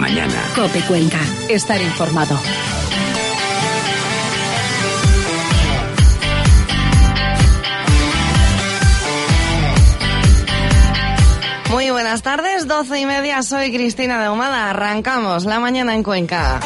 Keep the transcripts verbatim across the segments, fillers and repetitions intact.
mañana. COPE Cuenca. Estar informado. Muy buenas tardes, doce y media, soy Cristina de Ahumada. Arrancamos la mañana en Cuenca.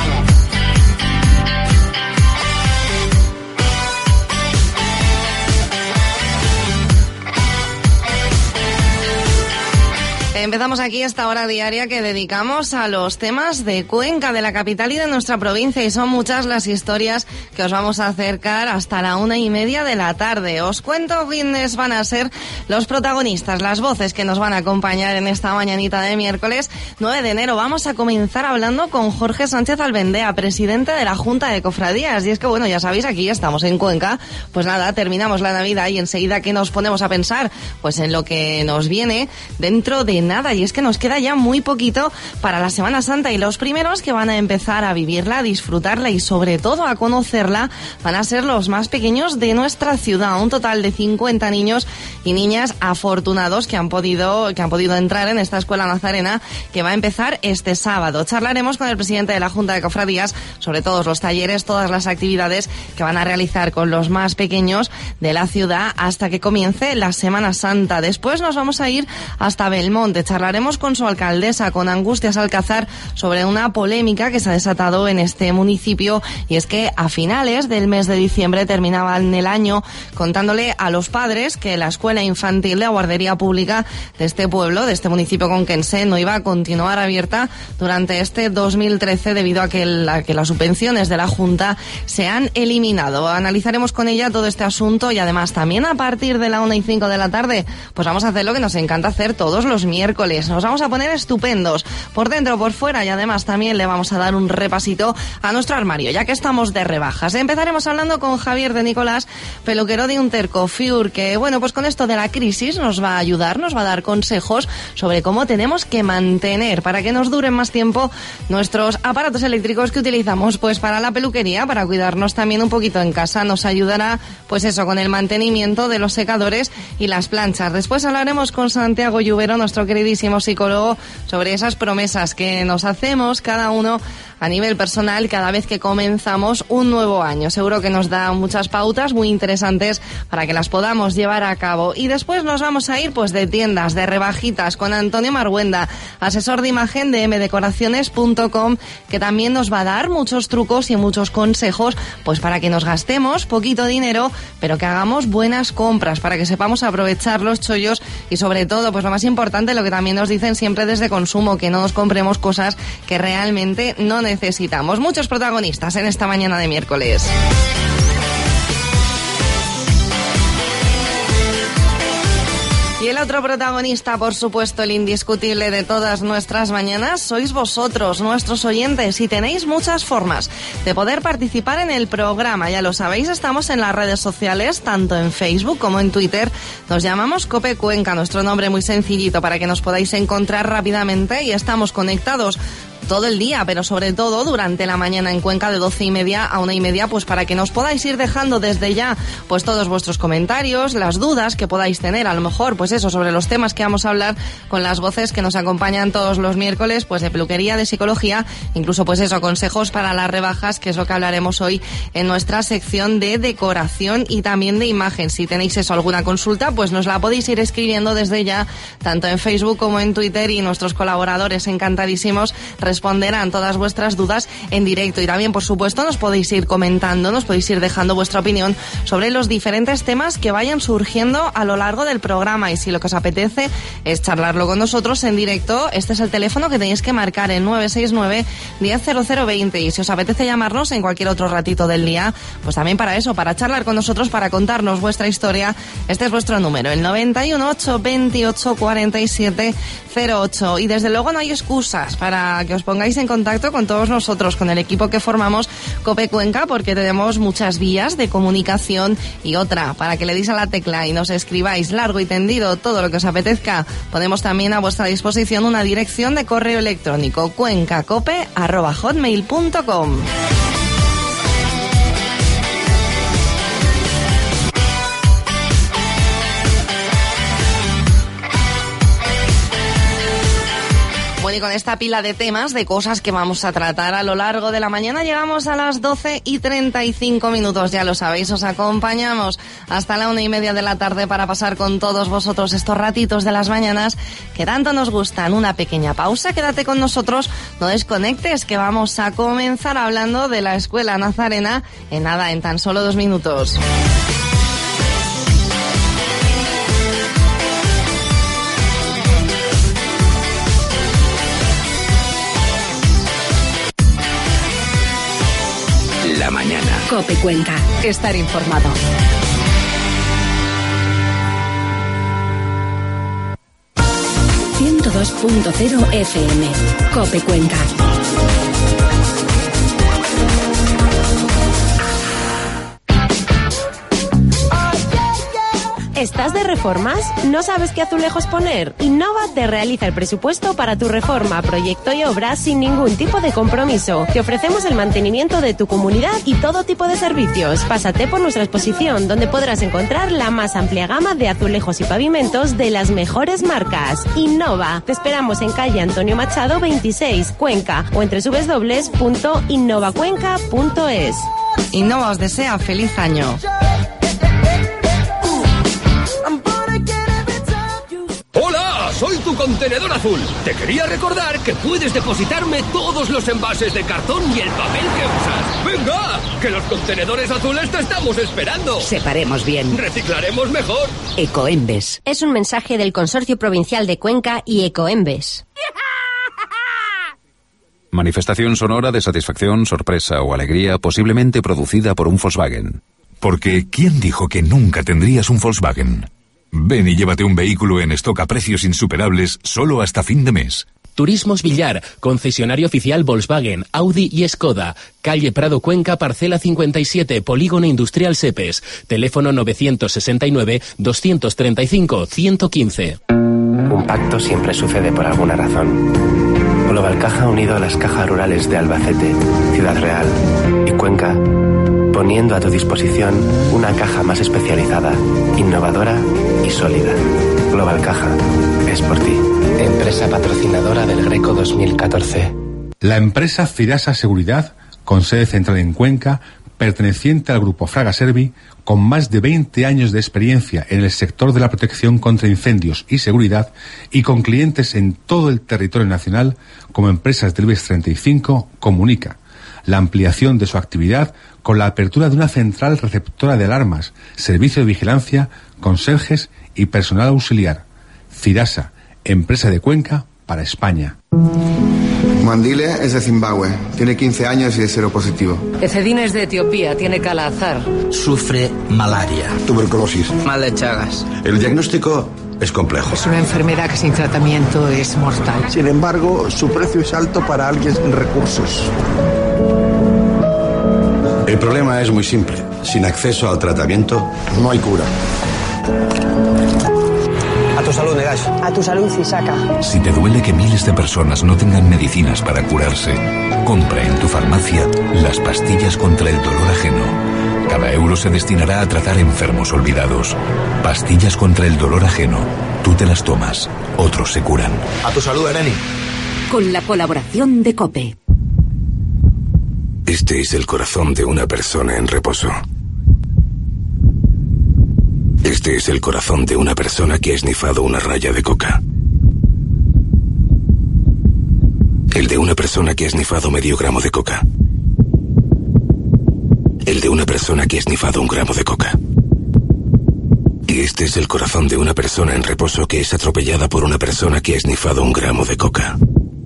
Empezamos aquí esta hora diaria que dedicamos a los temas de Cuenca, de la capital y de nuestra provincia, y son muchas las historias que os vamos a acercar hasta la una y media de la tarde. Os cuento quiénes van a ser los protagonistas, las voces que nos van a acompañar en esta mañanita de miércoles nueve de enero. Vamos a comenzar hablando con Jorge Sánchez Albendea, presidente de la Junta de Cofradías. Y es que, bueno, ya sabéis, aquí estamos en Cuenca, pues nada, terminamos la Navidad y enseguida que nos ponemos a pensar pues en lo que nos viene dentro de nada, y es que nos queda ya muy poquito para la Semana Santa, y los primeros que van a empezar a vivirla, a disfrutarla y sobre todo a conocerla van a ser los más pequeños de nuestra ciudad. Un total de cincuenta niños y niñas afortunados que han podido que han podido entrar en esta escuela nazarena que va a empezar este sábado. Charlaremos con el presidente de la Junta de Cofradías sobre todos los talleres, todas las actividades que van a realizar con los más pequeños de la ciudad hasta que comience la Semana Santa. Después nos vamos a ir hasta Belmonte. Charlaremos con su alcaldesa, con Angustias Alcázar, sobre una polémica que se ha desatado en este municipio, y es que a finales del mes de diciembre terminaban el año contándole a los padres que la escuela infantil de la guardería pública de este pueblo, de este municipio conquense, no iba a continuar abierta durante este dos mil trece debido a que, el, a que las subvenciones de la Junta se han eliminado. Analizaremos con ella todo este asunto y además también a partir de la una y cinco de la tarde pues vamos a hacer lo que nos encanta hacer todos los miércoles. Nos vamos a poner estupendos por dentro, por fuera, y además también le vamos a dar un repasito a nuestro armario, ya que estamos de rebajas. Empezaremos hablando con Javier de Nicolás, peluquero de Untercoiffure, que bueno, pues con esto de la crisis nos va a ayudar, nos va a dar consejos sobre cómo tenemos que mantener para que nos duren más tiempo nuestros aparatos eléctricos que utilizamos pues para la peluquería, para cuidarnos también un poquito en casa. Nos ayudará pues eso, con el mantenimiento de los secadores y las planchas. Después hablaremos con Santiago Lluvero, nuestro queridísimo psicólogo, sobre esas promesas que nos hacemos cada uno a nivel personal cada vez que comenzamos un nuevo año. Seguro que nos da muchas pautas muy interesantes para que las podamos llevar a cabo. Y después nos vamos a ir pues de tiendas, de rebajitas, con Antonio Marguenda, asesor de imagen de eme decoraciones punto com, que también nos va a dar muchos trucos y muchos consejos pues para que nos gastemos poquito dinero, pero que hagamos buenas compras, para que sepamos aprovechar los chollos y sobre todo, pues lo más importante, lo que también nos dicen siempre desde Consumo, que no nos compremos cosas que realmente no necesitamos. Muchos protagonistas en esta mañana de miércoles. Y el otro protagonista, por supuesto, el indiscutible de todas nuestras mañanas, sois vosotros, nuestros oyentes, y tenéis muchas formas de poder participar en el programa. Ya lo sabéis, estamos en las redes sociales, tanto en Facebook como en Twitter. Nos llamamos COPE Cuenca, nuestro nombre muy sencillito para que nos podáis encontrar rápidamente, y estamos conectados todo el día, pero sobre todo durante la mañana en Cuenca de doce y media a una y media, pues para que nos podáis ir dejando desde ya pues todos vuestros comentarios, las dudas que podáis tener, a lo mejor pues eso, sobre los temas que vamos a hablar con las voces que nos acompañan todos los miércoles, pues de peluquería, de psicología, incluso pues eso, consejos para las rebajas, que es lo que hablaremos hoy en nuestra sección de decoración y también de imagen. Si tenéis eso, alguna consulta, pues nos la podéis ir escribiendo desde ya, tanto en Facebook como en Twitter, y nuestros colaboradores encantadísimos responderán todas vuestras dudas en directo. Y también, por supuesto, nos podéis ir comentando, nos podéis ir dejando vuestra opinión sobre los diferentes temas que vayan surgiendo a lo largo del programa. Y si lo que os apetece es charlarlo con nosotros en directo, este es el teléfono que tenéis que marcar, el nueve seis nueve, diez cero cero veinte. Y si os apetece llamarnos en cualquier otro ratito del día, pues también para eso, para charlar con nosotros, para contarnos vuestra historia, este es vuestro número, el noventa y uno, ocho veintiocho, cuarenta y siete cero ocho. Y desde luego no hay excusas para que os pongáis en contacto con todos nosotros, con el equipo que formamos COPE Cuenca, porque tenemos muchas vías de comunicación, y otra, para que le deis a la tecla y nos escribáis largo y tendido todo lo que os apetezca. Ponemos también a vuestra disposición una dirección de correo electrónico, cuencacope arroba hotmail punto com. Bueno, y con esta pila de temas, de cosas que vamos a tratar a lo largo de la mañana, llegamos a las doce y treinta y cinco minutos. Ya lo sabéis, os acompañamos hasta la una y media de la tarde para pasar con todos vosotros estos ratitos de las mañanas que tanto nos gustan. Una pequeña pausa, quédate con nosotros, no desconectes, que vamos a comenzar hablando de la Escuela Nazarena en nada, en tan solo dos minutos. La mañana. COPE Cuenca. Estar informado. ciento dos punto cero F M. COPE Cuenca. ¿Estás de reformas? ¿No sabes qué azulejos poner? Innova te realiza el presupuesto para tu reforma, proyecto y obra sin ningún tipo de compromiso. Te ofrecemos el mantenimiento de tu comunidad y todo tipo de servicios. Pásate por nuestra exposición, donde podrás encontrar la más amplia gama de azulejos y pavimentos de las mejores marcas. Innova. Te esperamos en calle Antonio Machado veintiséis, Cuenca, o en doble u doble u doble u punto innova cuenca punto es. Innova os desea feliz año. ¡Hola! Soy tu contenedor azul. Te quería recordar que puedes depositarme todos los envases de cartón y el papel que usas. ¡Venga! ¡Que los contenedores azules te estamos esperando! Separemos bien. ¡Reciclaremos mejor! Ecoembes. Es un mensaje del Consorcio Provincial de Cuenca y Ecoembes. Manifestación sonora de satisfacción, sorpresa o alegría posiblemente producida por un Volkswagen. Porque ¿quién dijo que nunca tendrías un Volkswagen? Ven y llévate un vehículo en stock a precios insuperables solo hasta fin de mes. Turismos Villar, concesionario oficial Volkswagen, Audi y Skoda. Calle Prado Cuenca, parcela cincuenta y siete, Polígono Industrial Sepes. Teléfono novecientos sesenta y nueve, doscientos treinta y cinco, ciento quince. Un pacto siempre sucede por alguna razón. Global Caja ha unido a las cajas rurales de Albacete, Ciudad Real y Cuenca, poniendo a tu disposición una caja más especializada, innovadora y sólida. Global Caja es por ti. Empresa patrocinadora del Greco dos mil catorce. La empresa Firasa Seguridad, con sede central en Cuenca, perteneciente al grupo Fraga Servi, con más de veinte años de experiencia en el sector de la protección contra incendios y seguridad y con clientes en todo el territorio nacional como empresas del IBEX treinta y cinco, comunica la ampliación de su actividad con la apertura de una central receptora de alarmas, servicio de vigilancia, conserjes y personal auxiliar. Firasa, empresa de Cuenca para España. Mandile es de Zimbabue, tiene quince años y es seropositivo. Ecedín es de Etiopía, tiene Kala-Azar. Sufre malaria. Tuberculosis. Mal de Chagas. El diagnóstico es complejo. Es una enfermedad que sin tratamiento es mortal. Sin embargo, su precio es alto para alguien sin recursos. El problema es muy simple. Sin acceso al tratamiento, no hay cura. A tu salud, Negash. A tu salud, Fisaca. Si te duele que miles de personas no tengan medicinas para curarse, compra en tu farmacia las pastillas contra el dolor ajeno. Cada euro se destinará a tratar enfermos olvidados. Pastillas contra el dolor ajeno. Tú te las tomas, otros se curan. A tu salud, Ereni. Con la colaboración de COPE. Este es el corazón de una persona en reposo. Este es el corazón de una persona que ha esnifado una raya de coca. El de una persona que ha esnifado medio gramo de coca. El de una persona que ha esnifado un gramo de coca. Y este es el corazón de una persona en reposo que es atropellada por una persona que ha esnifado un gramo de coca.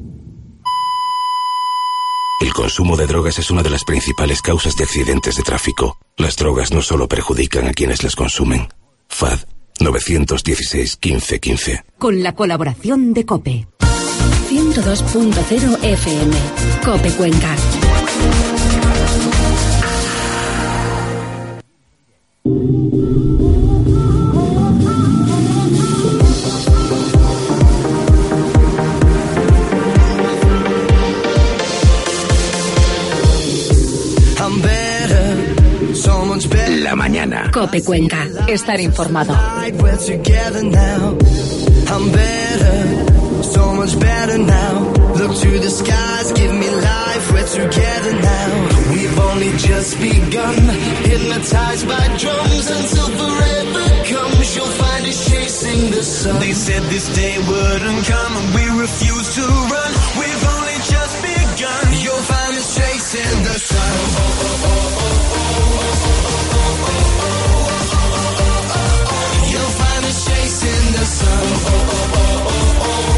El consumo de drogas es una de las principales causas de accidentes de tráfico. Las drogas no solo perjudican a quienes las consumen. F A D nueve uno seis, quince, quince. Con la colaboración de COPE. ciento dos punto cero F M. COPE Cuenca. La mañana. COPE Cuenca. Estar informado. I'm better, so much better now. Look to the skies, give me life, we're together now. We've only just begun, hypnotized by drums until forever comes. You'll find us chasing the sun. They said this day wouldn't come and we refuse to run. We've only just begun. You'll find us chasing the sun. Oh, oh, oh, oh, oh, oh, oh. You'll find us chasing the sun. Oh, oh, oh, oh, oh, oh.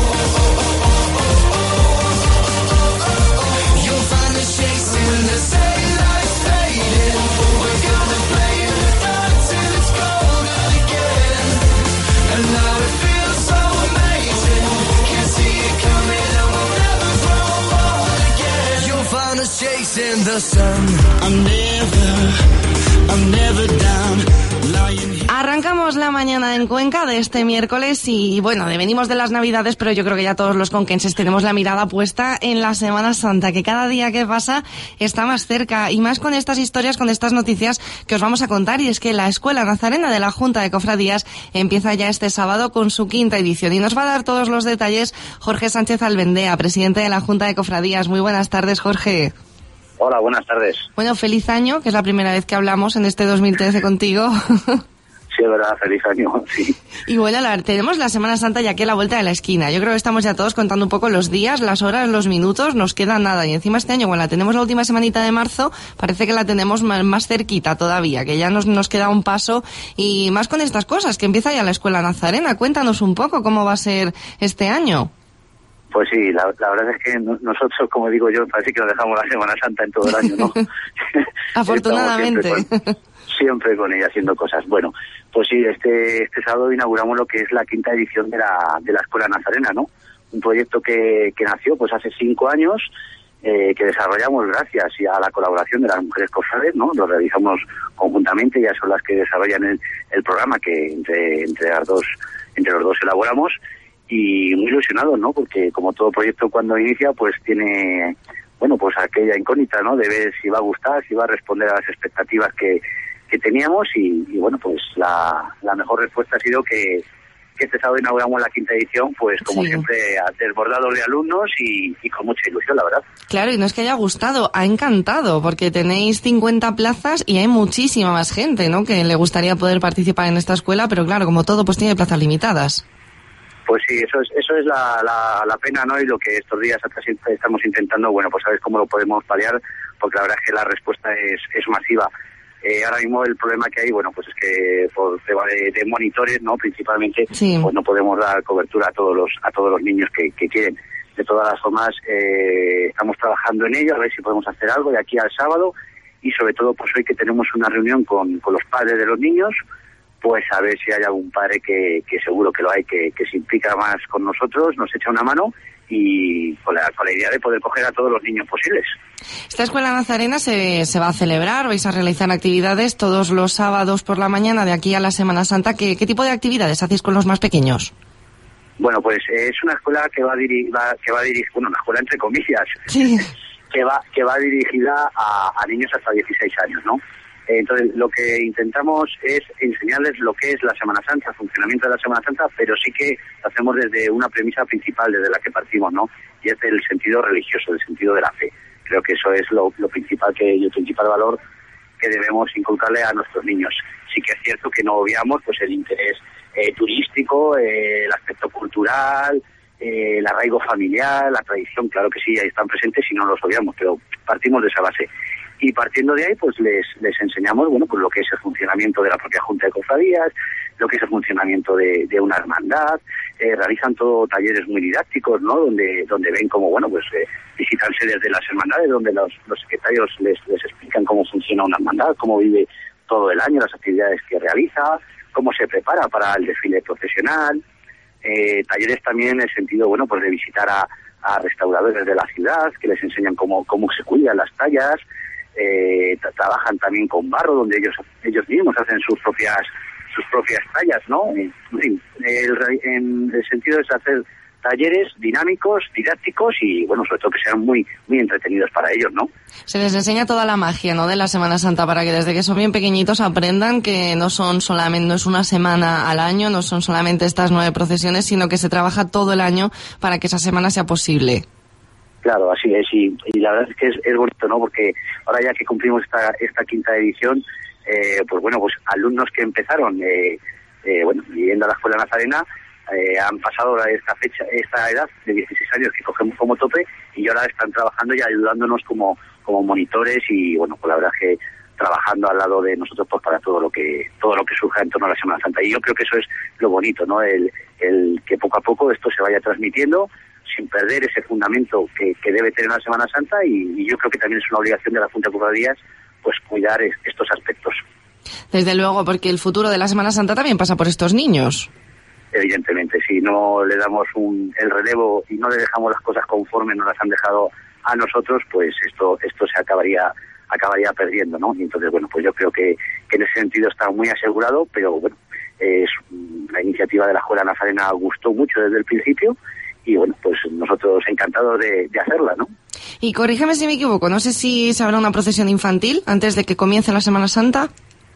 Chasing the daylight's fading, we're gonna play in the dark till it's golden again. And now it feels so amazing, can see it coming and we'll never grow old again. You'll find us chasing the sun. I'm never, I'm never down, lying here. Arrancamos la mañana en Cuenca de este miércoles y bueno, venimos de las Navidades, pero yo creo que ya todos los conquenses tenemos la mirada puesta en la Semana Santa, que cada día que pasa está más cerca, y más con estas historias, con estas noticias que os vamos a contar. Y es que la Escuela Nazarena de la Junta de Cofradías empieza ya este sábado con su quinta edición y nos va a dar todos los detalles Jorge Sánchez Albendea, presidente de la Junta de Cofradías. Muy buenas tardes, Jorge. Hola, buenas tardes. Bueno, feliz año, que es la primera vez que hablamos en este dos mil trece contigo. Sí, es verdad, feliz año, sí. Y bueno, la, tenemos la Semana Santa ya aquí a la vuelta de la esquina. Yo creo que estamos ya todos contando un poco los días, las horas, los minutos, nos queda nada. Y encima este año, cuando la tenemos la última semanita de marzo, parece que la tenemos más, más cerquita todavía, que ya nos, nos queda un paso. Y más con estas cosas, que empieza ya la Escuela Nazarena. Cuéntanos un poco cómo va a ser este año. Pues sí, la, la verdad es que nosotros, como digo yo, parece que nos dejamos la Semana Santa en todo el año, ¿no? Afortunadamente. siempre, con, siempre con ella haciendo cosas. Bueno, pues sí, este este sábado inauguramos lo que es la quinta edición de la de la Escuela Nazarena, ¿no? Un proyecto que, que nació pues hace cinco años, eh, que desarrollamos gracias a la colaboración de las mujeres cofrades, ¿no? Lo realizamos conjuntamente, ya son las que desarrollan el, el programa que entre entre las dos entre los dos elaboramos. Y muy ilusionados, ¿no? Porque como todo proyecto cuando inicia, pues tiene, bueno, pues aquella incógnita, ¿no? De ver si va a gustar, si va a responder a las expectativas que, que teníamos y, y bueno, pues la, la mejor respuesta ha sido que, que este sábado inauguramos la quinta edición, pues como sí. siempre, desbordado de alumnos y, y con mucha ilusión, la verdad. Claro, y no es que haya gustado, ha encantado, porque tenéis cincuenta plazas y hay muchísima más gente, ¿no? Que le gustaría poder participar en esta escuela, pero claro, como todo, pues tiene plazas limitadas. Pues sí, eso es eso es la, la, la pena, ¿no? Y lo que estos días hasta siempre estamos intentando, bueno, pues saber cómo lo podemos paliar, porque la verdad es que la respuesta es, es masiva. Eh, ahora mismo el problema que hay, bueno, pues es que por tema de, de monitores, ¿no? Principalmente, sí. Pues no podemos dar cobertura a todos los a todos los niños que, que quieren. De todas las formas, eh, estamos trabajando en ello, a ver si podemos hacer algo de aquí al sábado y sobre todo, pues hoy que tenemos una reunión con, con los padres de los niños, pues a ver si hay algún padre que, que seguro que lo hay, que, que se implica más con nosotros, nos echa una mano y con la, con la idea de poder coger a todos los niños posibles. Esta Escuela Nazarena se, se va a celebrar, vais a realizar actividades todos los sábados por la mañana de aquí a la Semana Santa. ¿Qué, qué tipo de actividades hacéis con los más pequeños? Bueno, pues es una escuela que va a dirigir, que va a dirigir, bueno, una escuela entre comillas, sí. que va que va dirigida a, a niños hasta dieciséis años, ¿no? Entonces, lo que intentamos es enseñarles lo que es la Semana Santa, el funcionamiento de la Semana Santa, pero sí que lo hacemos desde una premisa principal desde la que partimos, ¿no? Y es el sentido religioso, el sentido de la fe. Creo que eso es lo, lo principal que y el principal valor que debemos inculcarle a nuestros niños. Sí que es cierto que no obviamos pues el interés eh, turístico, eh, el aspecto cultural, eh, el arraigo familiar, la tradición, claro que sí, ahí están presentes y no los obviamos, pero partimos de esa base. Y partiendo de ahí, pues les les enseñamos, bueno, pues lo que es el funcionamiento de la propia Junta de Cofradías, lo que es el funcionamiento de, de una hermandad, eh, realizan todo talleres muy didácticos, ¿no? Donde donde ven cómo, bueno, pues eh, visitan sedes de las hermandades, donde los, los secretarios les, les explican cómo funciona una hermandad, cómo vive todo el año, las actividades que realiza, cómo se prepara para el desfile profesional, eh, talleres también en el sentido, bueno, pues de visitar a, a restauradores de la ciudad, que les enseñan cómo cómo se cuidan las tallas. Eh, tra- trabajan también con barro, donde ellos ellos mismos hacen sus propias sus propias tallas, ¿no? En fin, el, en el sentido es hacer talleres dinámicos, didácticos y, bueno, sobre todo que sean muy muy entretenidos para ellos, ¿no? Se les enseña toda la magia, ¿no?, de la Semana Santa, para que desde que son bien pequeñitos aprendan que no son solamente, no es una semana al año, no son solamente estas nueve procesiones, sino que se trabaja todo el año para que esa semana sea posible. Claro, así es, y, y la verdad es que es, es bonito, ¿no? Porque ahora ya que cumplimos esta esta quinta edición, eh, pues bueno, pues alumnos que empezaron, eh, eh, bueno, yendo a la Escuela Nazarena, eh, han pasado esta fecha, esta edad de dieciséis años que cogemos como tope, y ahora están trabajando y ayudándonos como como monitores y, bueno, pues la verdad es que trabajando al lado de nosotros pues para todo lo que todo lo que surja en torno a la Semana Santa. Y yo creo que eso es lo bonito, ¿no? El, el que poco a poco esto se vaya transmitiendo sin perder ese fundamento que, que debe tener la Semana Santa, y, y yo creo que también es una obligación de la Junta de Cofradías pues cuidar es, estos aspectos. Desde luego, porque el futuro de la Semana Santa también pasa por estos niños. Evidentemente, si no le damos un, el relevo y no le dejamos las cosas conforme nos las han dejado a nosotros, pues esto esto se acabaría acabaría perdiendo, ¿no? Y entonces, bueno, pues yo creo que, que en ese sentido está muy asegurado, pero bueno, es la iniciativa de la Escuela Nazarena gustó mucho desde el principio, y bueno, pues nosotros encantados de, de hacerla, ¿no? Y corrígeme si me equivoco, no sé si se habrá una procesión infantil antes de que comience la Semana Santa.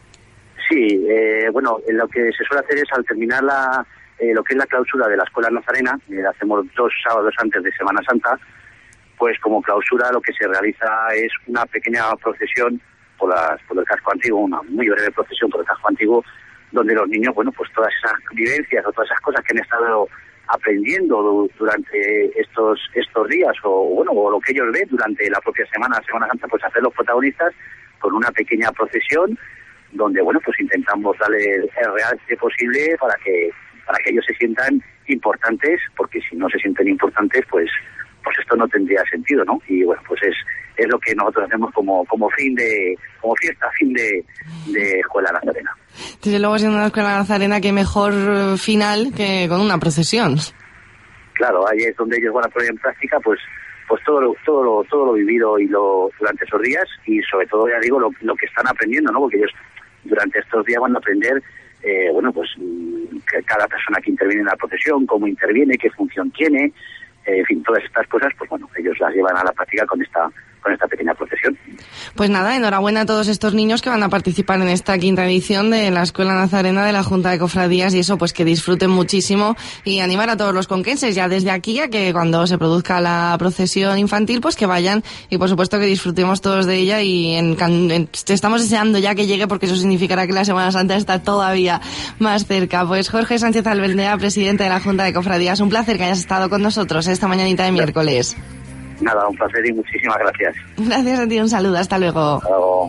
Sí, eh, bueno, lo que se suele hacer es al terminar la, eh, lo que es la clausura de la Escuela Nazarena, eh, la hacemos dos sábados antes de Semana Santa, pues como clausura lo que se realiza es una pequeña procesión por, las, por el casco antiguo, una muy breve procesión por el casco antiguo, donde los niños, bueno, pues todas esas vivencias o todas esas cosas que han estado aprendiendo durante estos estos días, o bueno, o lo que ellos ven durante la propia semana, Semana Santa, pues hacer los protagonistas con una pequeña procesión donde, bueno, pues intentamos darle el realce posible para que para que ellos se sientan importantes, porque si no se sienten importantes, pues pues esto no tendría sentido, ¿no? Y bueno, pues es es lo que nosotros hacemos como como fin de como fiesta, fin de, de Escuela Nazarena. Desde luego, siendo una Escuela Nazarena, qué mejor final que con una procesión. Claro, ahí es donde ellos van a poner en práctica, pues pues todo lo todo lo todo lo vivido y lo durante esos días, y sobre todo, ya digo, lo, lo que están aprendiendo, ¿no? Porque ellos durante estos días van a aprender, eh, bueno, pues que cada persona que interviene en la procesión, cómo interviene, qué función tiene, eh, en fin, todas estas cosas, pues bueno, ellos las llevan a la práctica con esta con esta pequeña procesión. Pues nada, enhorabuena a todos estos niños que van a participar en esta quinta edición de la Escuela Nazarena de la Junta de Cofradías, y eso, pues que disfruten muchísimo, y animar a todos los conquenses ya desde aquí a que cuando se produzca la procesión infantil, pues que vayan, y por supuesto que disfrutemos todos de ella, y en, en, estamos deseando ya que llegue, porque eso significará que la Semana Santa está todavía más cerca. Pues Jorge Sánchez Albendea, presidente de la Junta de Cofradías, un placer que hayas estado con nosotros esta mañanita de miércoles. Nada, un placer y muchísimas gracias. Gracias a ti, un saludo, hasta luego. Hasta luego.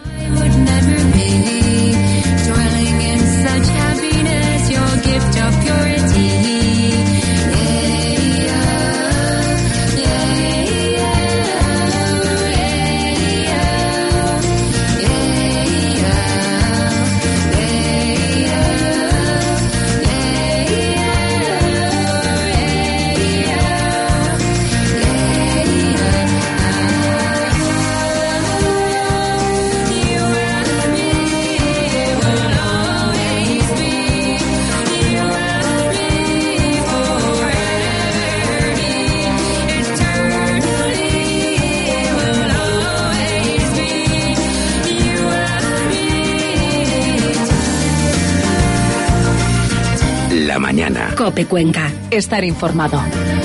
La mañana. COPE Cuenca. Estar informado.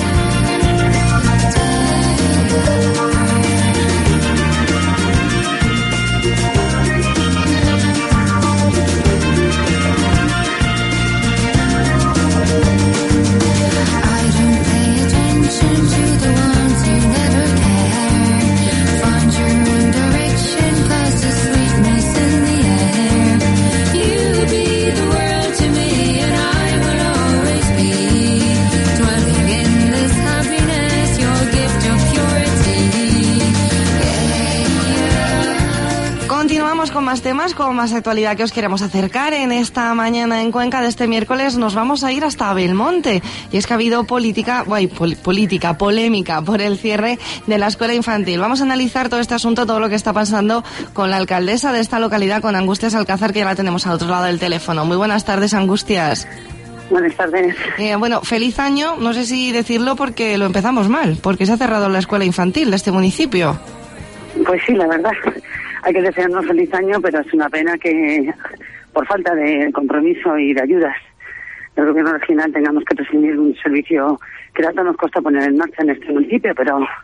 Con más temas, con más actualidad que os queremos acercar en esta mañana en Cuenca de este miércoles. Nos vamos a ir hasta Belmonte, y es que ha habido política, uy, pol, política, polémica por el cierre de la escuela infantil. Vamos a analizar todo este asunto, todo lo que está pasando con la alcaldesa de esta localidad, con Angustias Alcázar, que ya la tenemos al otro lado del teléfono. Muy buenas tardes, Angustias. Buenas tardes. Eh, bueno, feliz año, no sé si decirlo porque lo empezamos mal, porque se ha cerrado la escuela infantil de este municipio. Pues sí, la verdad. Hay que desearnos feliz año, pero es una pena que por falta de compromiso y de ayudas del gobierno regional tengamos que prescindir de un servicio que tanto nos cuesta poner en marcha en este municipio, pero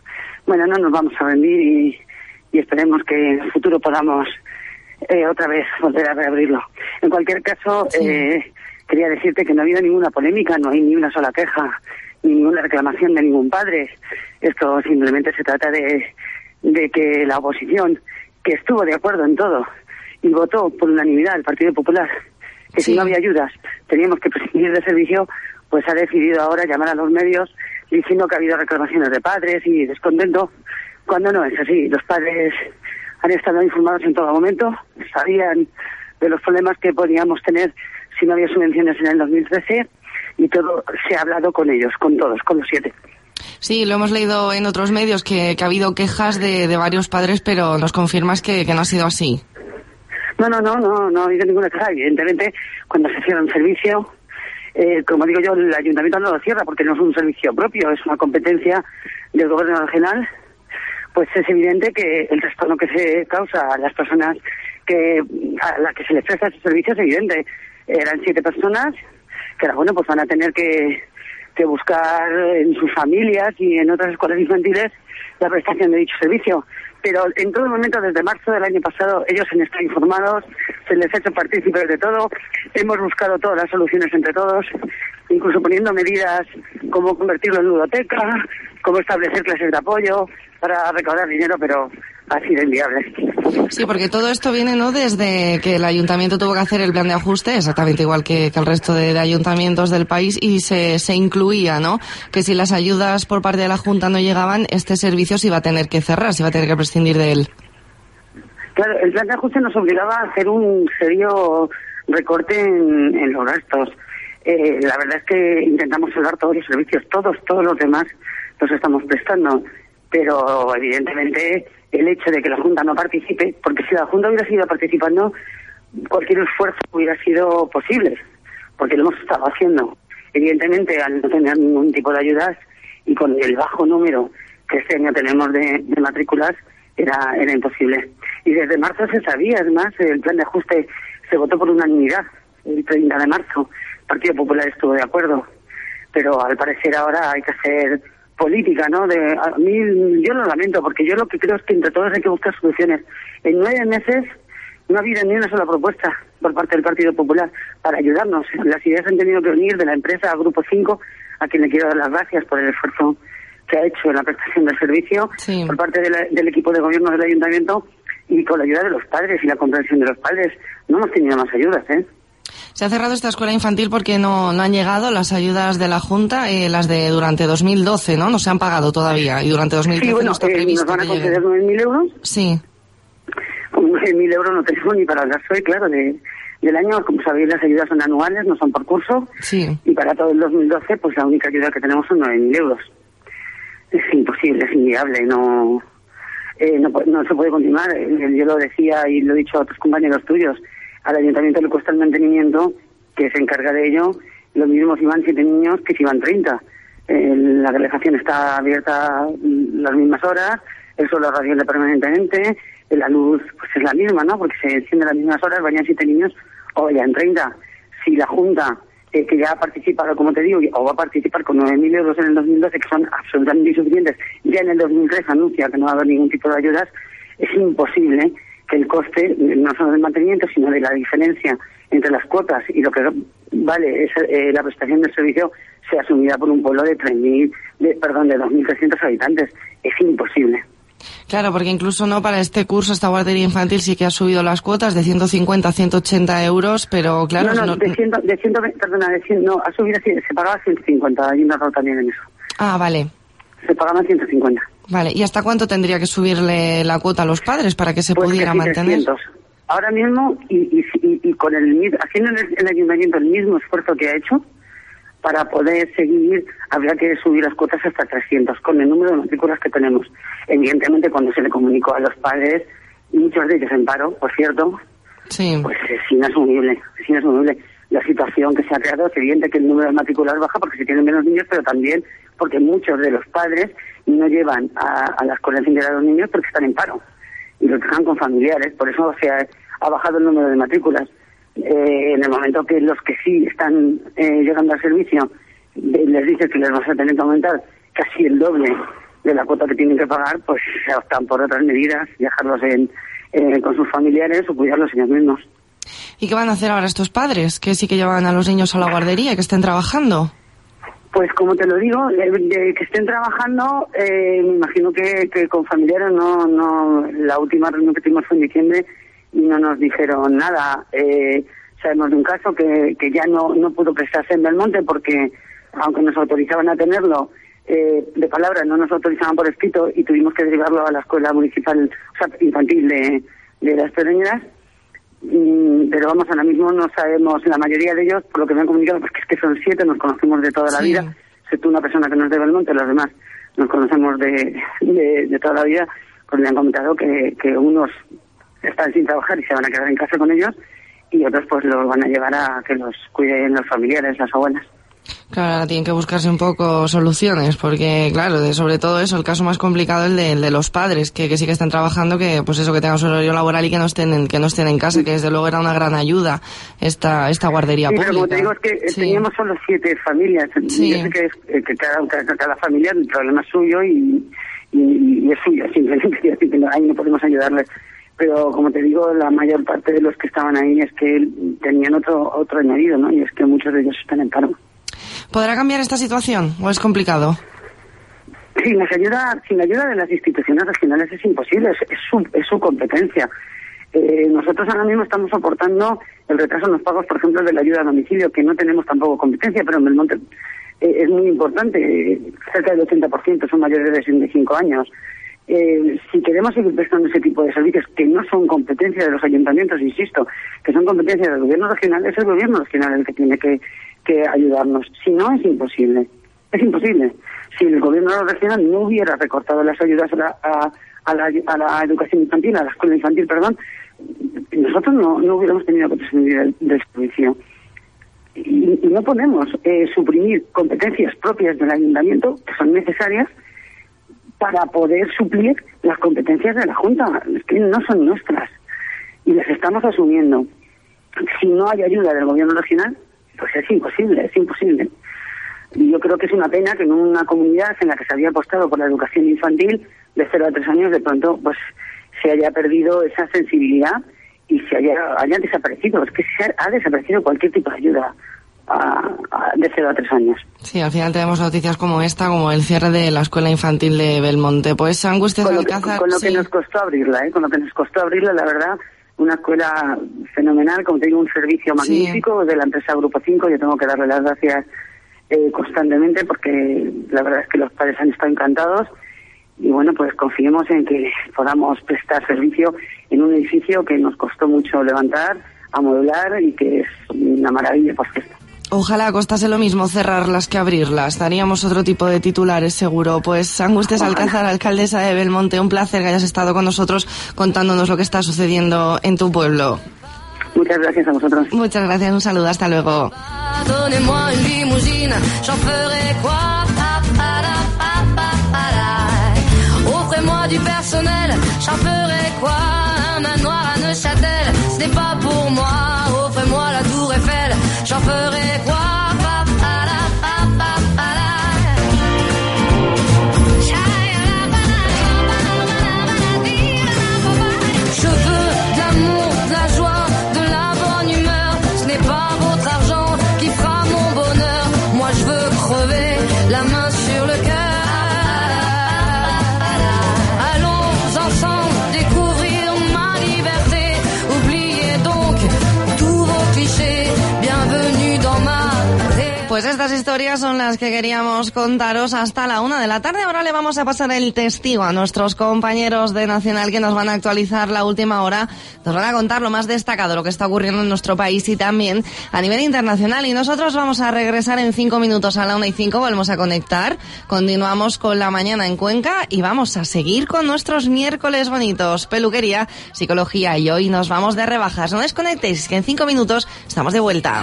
bueno, no nos vamos a rendir y, y esperemos que en el futuro podamos eh, otra vez volver a reabrirlo. En cualquier caso, sí. eh, quería decirte que no ha habido ninguna polémica, no hay ni una sola queja, ni ninguna reclamación de ningún padre. Esto simplemente se trata de, de que la oposición, que estuvo de acuerdo en todo y votó por unanimidad el Partido Popular, que sí. si no había ayudas teníamos que prescindir de servicio, pues ha decidido ahora llamar a los medios diciendo que ha habido reclamaciones de padres y descontento, cuando no es así. Los padres han estado informados en todo momento, sabían de los problemas que podíamos tener si no había subvenciones en el dos mil trece, y todo se ha hablado con ellos, con todos, con los siete. Sí, lo hemos leído en otros medios que, que ha habido quejas de, de varios padres, pero nos confirmas que, que no ha sido así. No, no, no, no, no ha habido ninguna queja. Evidentemente, cuando se cierra un servicio, eh, como digo yo, el ayuntamiento no lo cierra porque no es un servicio propio, es una competencia del gobierno regional. Pues es evidente que el trastorno que se causa a las personas que a las que se les presta ese servicio es evidente. Eran siete personas que ahora, bueno, pues van a tener que, que buscar en sus familias y en otras escuelas infantiles la prestación de dicho servicio. Pero en todo momento, desde marzo del año pasado, ellos han estado informados, se les ha hecho partícipes de todo, hemos buscado todas las soluciones entre todos, incluso poniendo medidas como convertirlo en ludoteca, como establecer clases de apoyo para recaudar dinero, pero ha sido inviable. Sí, porque todo esto viene, ¿no?, desde que el ayuntamiento tuvo que hacer el plan de ajuste, exactamente igual que, que el resto de, de ayuntamientos del país, y se, se incluía, ¿no?, que si las ayudas por parte de la Junta no llegaban, este servicio se iba a tener que cerrar, se iba a tener que prescindir de él. Claro, el plan de ajuste nos obligaba a hacer un serio recorte en, en los gastos. Eh, la verdad es que intentamos salvar todos los servicios, todos, todos los demás los estamos prestando, pero evidentemente el hecho de que la Junta no participe, porque si la Junta hubiera seguido participando, cualquier esfuerzo hubiera sido posible, porque lo hemos estado haciendo. Evidentemente, al no tener ningún tipo de ayudas y con el bajo número que este año tenemos de, de matrículas, era, era imposible. Y desde marzo se sabía, además, el plan de ajuste se votó por unanimidad, el treinta de marzo. El Partido Popular estuvo de acuerdo, pero al parecer ahora hay que hacer política, ¿no? De, a mí, yo lo lamento, porque yo lo que creo es que entre todos hay que buscar soluciones. En nueve meses no ha habido ni una sola propuesta por parte del Partido Popular para ayudarnos. Las ideas han tenido que venir de la empresa a Grupo cinco, a quien le quiero dar las gracias por el esfuerzo que ha hecho en la prestación del servicio, sí. por parte de la, del equipo de gobierno del ayuntamiento, y con la ayuda de los padres y la comprensión de los padres. No hemos tenido más ayudas, ¿eh? Se ha cerrado esta escuela infantil porque no, no han llegado las ayudas de la Junta, eh, las de durante dos mil doce, ¿no? No se han pagado todavía, y durante dos mil trece sí, bueno, no está eh, previsto. ¿nos van a conceder nueve mil euros? Sí. Con nueve mil euros no tenemos ni para el gasto, claro, de, del año. Como sabéis, las ayudas son anuales, no son por curso. Sí. Y para todo el dos mil doce, pues la única ayuda que tenemos son nueve mil euros. Es imposible, es inviable, no, eh, no, no se puede continuar. Yo lo decía y lo he dicho a otros compañeros tuyos, al ayuntamiento le cuesta el mantenimiento, que se encarga de ello, lo mismo si van siete niños que si van treinta. Eh, la delegación está abierta las mismas horas, el sol radiante permanentemente, la luz pues es la misma, ¿no? Porque se enciende las mismas horas, vayan siete niños o vayan treinta. Si la Junta, eh, que ya ha participado, como te digo, o va a participar con nueve mil euros en el dos mil doce, que son absolutamente insuficientes, ya en el dos mil trece anuncia que no va a haber ningún tipo de ayudas, es imposible que el coste, no solo del mantenimiento, sino de la diferencia entre las cuotas y lo que vale es, eh, la prestación del servicio, sea asumida por un pueblo de tres mil, de, perdón, de dos mil trescientos habitantes. Es imposible. Claro, porque incluso no para este curso, esta guardería infantil sí que ha subido las cuotas de ciento cincuenta a ciento ochenta euros, pero claro... No, no, no... de cien, de cien, perdona, de cien, no, ha subido, se pagaba ciento cincuenta, hay un error también en eso. Ah, vale. Se pagaban ciento cincuenta. Vale, ¿y hasta cuánto tendría que subirle la cuota a los padres para que se pues pudiera que mantener? trescientos. Ahora mismo, y, y, y, y con el haciendo el, el ayuntamiento el mismo esfuerzo que ha hecho, para poder seguir, habría que subir las cuotas hasta trescientos, con el número de matrículas que tenemos. Evidentemente, cuando se le comunicó a los padres, muchos de ellos en paro, por cierto, sí. pues es inasumible, es inasumible. La situación que se ha creado, es evidente que el número de matrículas baja porque se tienen menos niños, pero también porque muchos de los padres no llevan a, a la escuela infantil a los niños porque están en paro y los dejan con familiares. Por eso se ha, ha bajado el número de matrículas. Eh, en el momento que los que sí están eh, llegando al servicio, eh, les dices que les vas a tener que aumentar casi el doble de la cuota que tienen que pagar, pues se optan por otras medidas, dejarlos en, eh, con sus familiares o cuidarlos ellos mismos. ¿Y qué van a hacer ahora estos padres que sí que llevan a los niños a la guardería, que estén trabajando? Pues como te lo digo, de, de que estén trabajando, eh, me imagino que, que con familiares no, no, la última reunión que tuvimos fue en diciembre y no nos dijeron nada. Eh, sabemos de un caso que, que ya no, no pudo prestarse en Belmonte porque, aunque nos autorizaban a tenerlo, eh, de palabra no nos autorizaban por escrito y tuvimos que derivarlo a la escuela municipal, o sea, infantil de, de Las Pedreñeras. Mm, pero vamos, ahora mismo no sabemos, la mayoría de ellos, por lo que me han comunicado, porque es que son siete, nos conocemos de toda la sí. vida, excepto una persona que no es de Belmonte, los demás nos conocemos de, de, de toda la vida, pues me han comentado que, que unos están sin trabajar y se van a quedar en casa con ellos, y otros pues los van a llevar a que los cuiden los familiares, las abuelas. Claro, ahora tienen que buscarse un poco soluciones, porque claro, de, sobre todo eso, el caso más complicado el de, el de los padres, que, que sí que están trabajando, que pues eso, que tengan su horario laboral y que no estén en, que no estén en casa, que desde luego era una gran ayuda esta esta guardería sí, pública. Pero como te digo, es que sí. teníamos solo siete familias, sí. yo sé que, es, que cada, cada, cada familia el problema es suyo y, y, y es suyo, simplemente quiero decir que no, ahí no podemos ayudarles. Pero como te digo, la mayor parte de los que estaban ahí es que tenían otro otro añadido, ¿no? Y es que muchos de ellos están en paro. ¿Podrá cambiar esta situación o es complicado? Sin la ayuda, sin la ayuda de las instituciones regionales es imposible, es, es, su, es su competencia. Eh, nosotros ahora mismo estamos soportando el retraso en los pagos, por ejemplo, de la ayuda a domicilio, que no tenemos tampoco competencia, pero en Belmonte eh, es muy importante, eh, cerca del ochenta por ciento son mayores de sesenta y cinco años. Eh, si queremos seguir prestando ese tipo de servicios que no son competencia de los ayuntamientos, insisto, que son competencia del gobierno regional, es el gobierno regional el que tiene que que ayudarnos. Si no, es imposible. Es imposible. Si el gobierno regional no hubiera recortado las ayudas a la, a, a la, a la educación infantil, a la escuela infantil, perdón, nosotros no, no hubiéramos tenido que prescindir del, del servicio. Y, y no podemos eh, suprimir competencias propias del ayuntamiento, que son necesarias, para poder suplir las competencias de la Junta, que no son nuestras. Y las estamos asumiendo. Si no hay ayuda del gobierno regional, pues es imposible, es imposible. Y yo creo que es una pena que en una comunidad en la que se había apostado por la educación infantil de cero a tres años, de pronto pues se haya perdido esa sensibilidad y se haya, haya desaparecido. Es que se ha desaparecido cualquier tipo de ayuda a, a, de cero a tres años. Sí, al final tenemos noticias como esta, como el cierre de la escuela infantil de Belmonte. Pues Angustias Alcázar... Con lo que sí. nos costó abrirla, ¿eh? Con lo que nos costó abrirla, la verdad... Una escuela fenomenal, como te digo, un servicio magnífico sí. de la empresa Grupo cinco. Yo tengo que darle las gracias eh, constantemente porque la verdad es que los padres han estado encantados y bueno, pues confiemos en que podamos prestar servicio en un edificio que nos costó mucho levantar, amueblar y que es una maravilla, por cierto. Ojalá costase lo mismo cerrarlas que abrirlas. Daríamos otro tipo de titulares, seguro. Pues Angustias Alcázar, alcaldesa de Belmonte, un placer que hayas estado con nosotros contándonos lo que está sucediendo en tu pueblo. Muchas gracias a vosotros. Muchas gracias, un saludo, hasta luego. J'en ferai quoi? Je veux de l'amour, de la joie, de la bonne humeur. Ce n'est pas votre argent qui fera mon bonheur. Moi je veux crever la main sur le cœur. Allons ensemble découvrir ma liberté. Oubliez donc tous vos clichés. Bienvenue dans ma... Pues estas historias son las que queríamos contaros hasta la una de la tarde. Ahora le vamos a pasar el testigo a nuestros compañeros de Nacional que nos van a actualizar la última hora. Nos van a contar lo más destacado, lo que está ocurriendo en nuestro país y también a nivel internacional. Y nosotros vamos a regresar en cinco minutos a la una y cinco. Volvemos a conectar. Continuamos con la mañana en Cuenca y vamos a seguir con nuestros miércoles bonitos. Peluquería, psicología y hoy nos vamos de rebajas. No desconectéis, que en cinco minutos estamos de vuelta.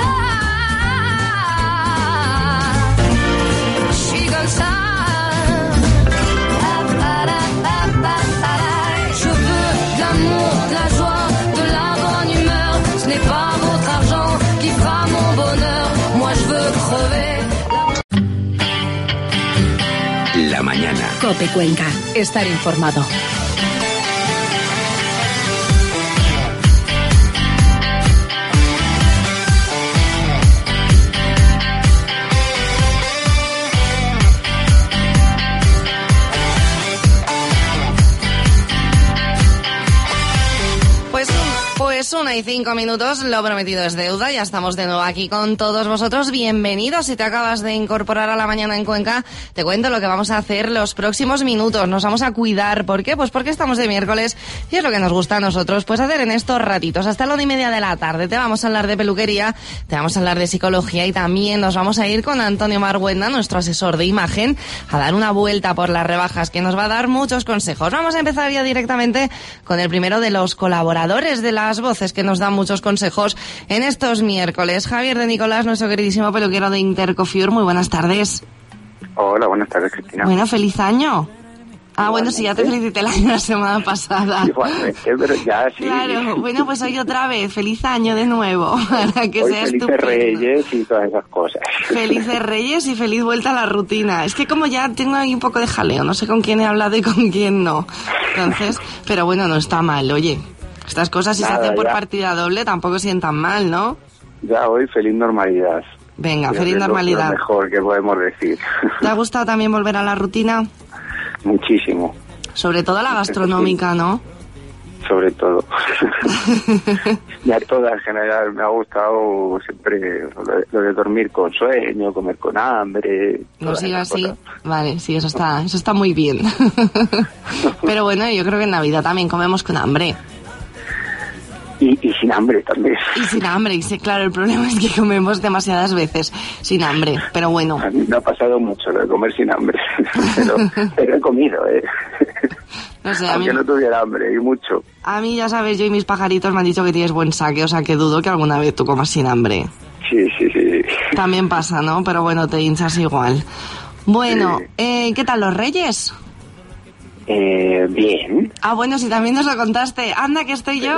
Je veux de l'amour, de la joie, de la bonne humeur. Ce n'est pas votre argent qui fera mon bonheur. Moi je veux crever. La mañana. semana. COPE Cuenca. Estar informado. Pues una y cinco minutos, lo prometido es deuda, ya estamos de nuevo aquí con todos vosotros. Bienvenidos, si te acabas de incorporar a La Mañana en Cuenca, te cuento lo que vamos a hacer los próximos minutos. Nos vamos a cuidar, ¿por qué? Pues porque estamos de miércoles y es lo que nos gusta a nosotros, pues hacer en estos ratitos, hasta la una y media de la tarde. Te vamos a hablar de peluquería, te vamos a hablar de psicología y también nos vamos a ir con Antonio Marguenda, nuestro asesor de imagen, a dar una vuelta por las rebajas, que nos va a dar muchos consejos. Vamos a empezar ya directamente con el primero de los colaboradores de las voces que nos dan muchos consejos en estos miércoles. Javier de Nicolás, nuestro queridísimo peluquero de Intercofiur. Muy buenas tardes. Hola, buenas tardes, Cristina. Bueno, feliz año. Ah, bueno, sí, ya te felicité el año la semana pasada. Igualmente, pero ya sí. Claro, bueno, pues hoy otra vez, feliz año de nuevo, para que hoy sea felices estupendo. Reyes y todas esas cosas. Felices Reyes y feliz vuelta a la rutina. Es que como ya tengo ahí un poco de jaleo, no sé con quién he hablado y con quién no. Entonces, pero bueno, no está mal, oye. Estas cosas, si Nada, se hacen por ya. partida doble, tampoco sientan mal, ¿no? Ya hoy, feliz normalidad. Venga, Creo feliz que es lo- normalidad. Lo mejor que podemos decir. ¿Te ha gustado también volver a la rutina? Muchísimo, Sobre todo la gastronómica, ¿no? sobre todo. Ya toda en general me ha gustado siempre lo de, lo de dormir con sueño, comer con hambre. No todas siga esas así. cosas. Vale, sí, eso está, eso está muy bien. Pero bueno, yo creo que en Navidad también comemos con hambre. Y, y sin hambre también. Y sin hambre, y sí, claro, el problema es que comemos demasiadas veces sin hambre, pero bueno. A mí me ha pasado mucho lo de comer sin hambre, pero, pero he comido, ¿eh? No sé, a mí, Aunque no tuviera hambre, y mucho. a mí ya sabes, yo y mis pajaritos me han dicho que tienes buen saque, o sea que dudo que alguna vez tú comas sin hambre. Sí, sí, sí. También pasa, ¿no? Pero bueno, te hinchas igual. Bueno, eh, ¿qué tal los Reyes? Eh, bien. Ah, bueno, si también nos lo contaste. Anda, que estoy yo.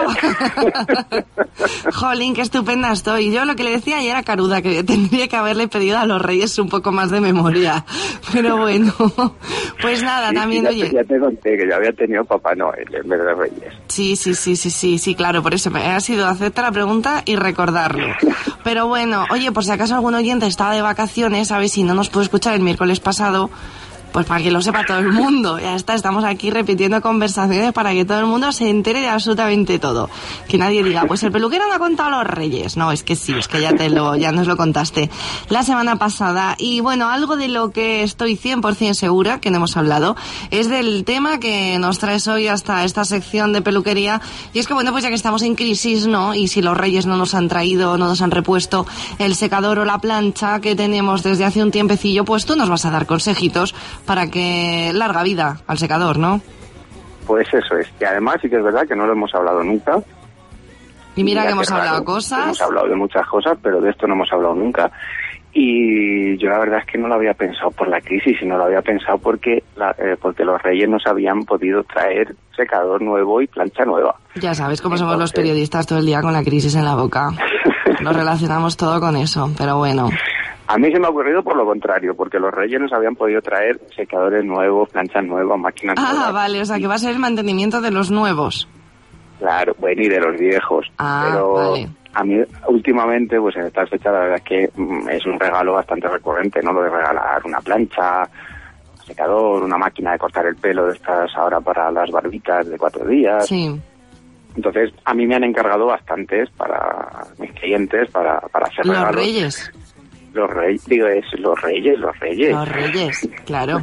Jolín, qué estupenda estoy. Yo lo que le decía ayer a Caruda, que tendría que haberle pedido a los Reyes un poco más de memoria. Pero bueno, pues nada, Sí, también, ya, oye. te, ya te conté que yo había tenido Papá Noel en vez de Reyes. Sí, sí, sí, sí, sí, sí, claro, por eso me ha sido hacerte la pregunta y recordarlo. Pero bueno, oye, por si acaso algún oyente estaba de vacaciones, ¿sabes? Si no nos pudo escuchar el miércoles pasado, pues para que lo sepa todo el mundo. Ya está, estamos aquí repitiendo conversaciones para que todo el mundo se entere de absolutamente todo. Que nadie diga, pues el peluquero no ha contado a los Reyes. No, es que sí, es que ya te lo, ya nos lo contaste la semana pasada. Y bueno, algo de lo que estoy cien por ciento segura que no hemos hablado es del tema que nos traes hoy hasta esta sección de peluquería. Y es que bueno, pues ya que estamos en crisis, ¿no? Y si los Reyes no nos han traído, no nos han repuesto el secador o la plancha que tenemos desde hace un tiempecillo, pues tú nos vas a dar consejitos para que larga vida al secador, ¿no? Pues eso es. Y además sí que es verdad que no lo hemos hablado nunca. Y mira que qué hemos hablado raro. cosas. Hemos hablado de muchas cosas, pero de esto no hemos hablado nunca. Y yo la verdad es que no lo había pensado por la crisis, sino lo había pensado porque la, eh, porque los Reyes nos habían podido traer secador nuevo y plancha nueva. Ya sabes cómo somos los periodistas todo el día con la crisis en la boca. Nos relacionamos todo con eso, pero bueno. A mí se me ha ocurrido por lo contrario, porque los Reyes nos habían podido traer secadores nuevos, planchas nuevas, máquinas Ah, nuevas. vale, o sea que va a ser el mantenimiento de los nuevos. Claro, bueno, y de los viejos. Ah, pero vale. a mí últimamente, pues en estas fechas, la verdad es que mm, es un regalo bastante recurrente, ¿no? Lo de regalar una plancha, un secador, una máquina de cortar el pelo de estas ahora para las barbitas de cuatro días. Sí. Entonces, a mí me han encargado bastantes para mis clientes, para, para hacer Los regalos. Reyes. Los Reyes, digo, es los Reyes, los Reyes. Los Reyes, claro.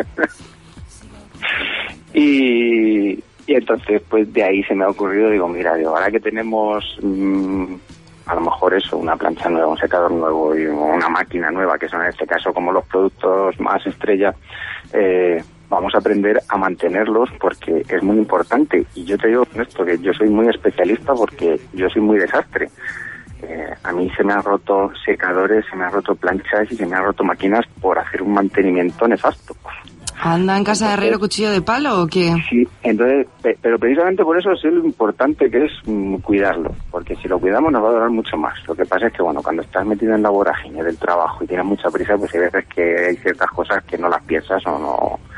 y, y entonces, pues de ahí se me ha ocurrido, digo, mira, digo, ahora que tenemos mmm, a lo mejor eso, una plancha nueva, un secador nuevo y una máquina nueva, que son en este caso como los productos más estrella, eh, vamos a aprender a mantenerlos porque es muy importante. Y yo te digo esto, que yo soy muy especialista porque yo soy muy desastre. Eh, a mí se me han roto secadores, se me han roto planchas y se me han roto máquinas por hacer un mantenimiento nefasto. ¿Anda en casa de herrero cuchillo de palo o qué? Sí, entonces, pe- pero precisamente por eso sé lo importante que es mm, cuidarlo, porque si lo cuidamos nos va a durar mucho más. Lo que pasa es que, bueno, cuando estás metido en la vorágine del trabajo y tienes mucha prisa, pues hay veces que hay ciertas cosas que no las piensas o no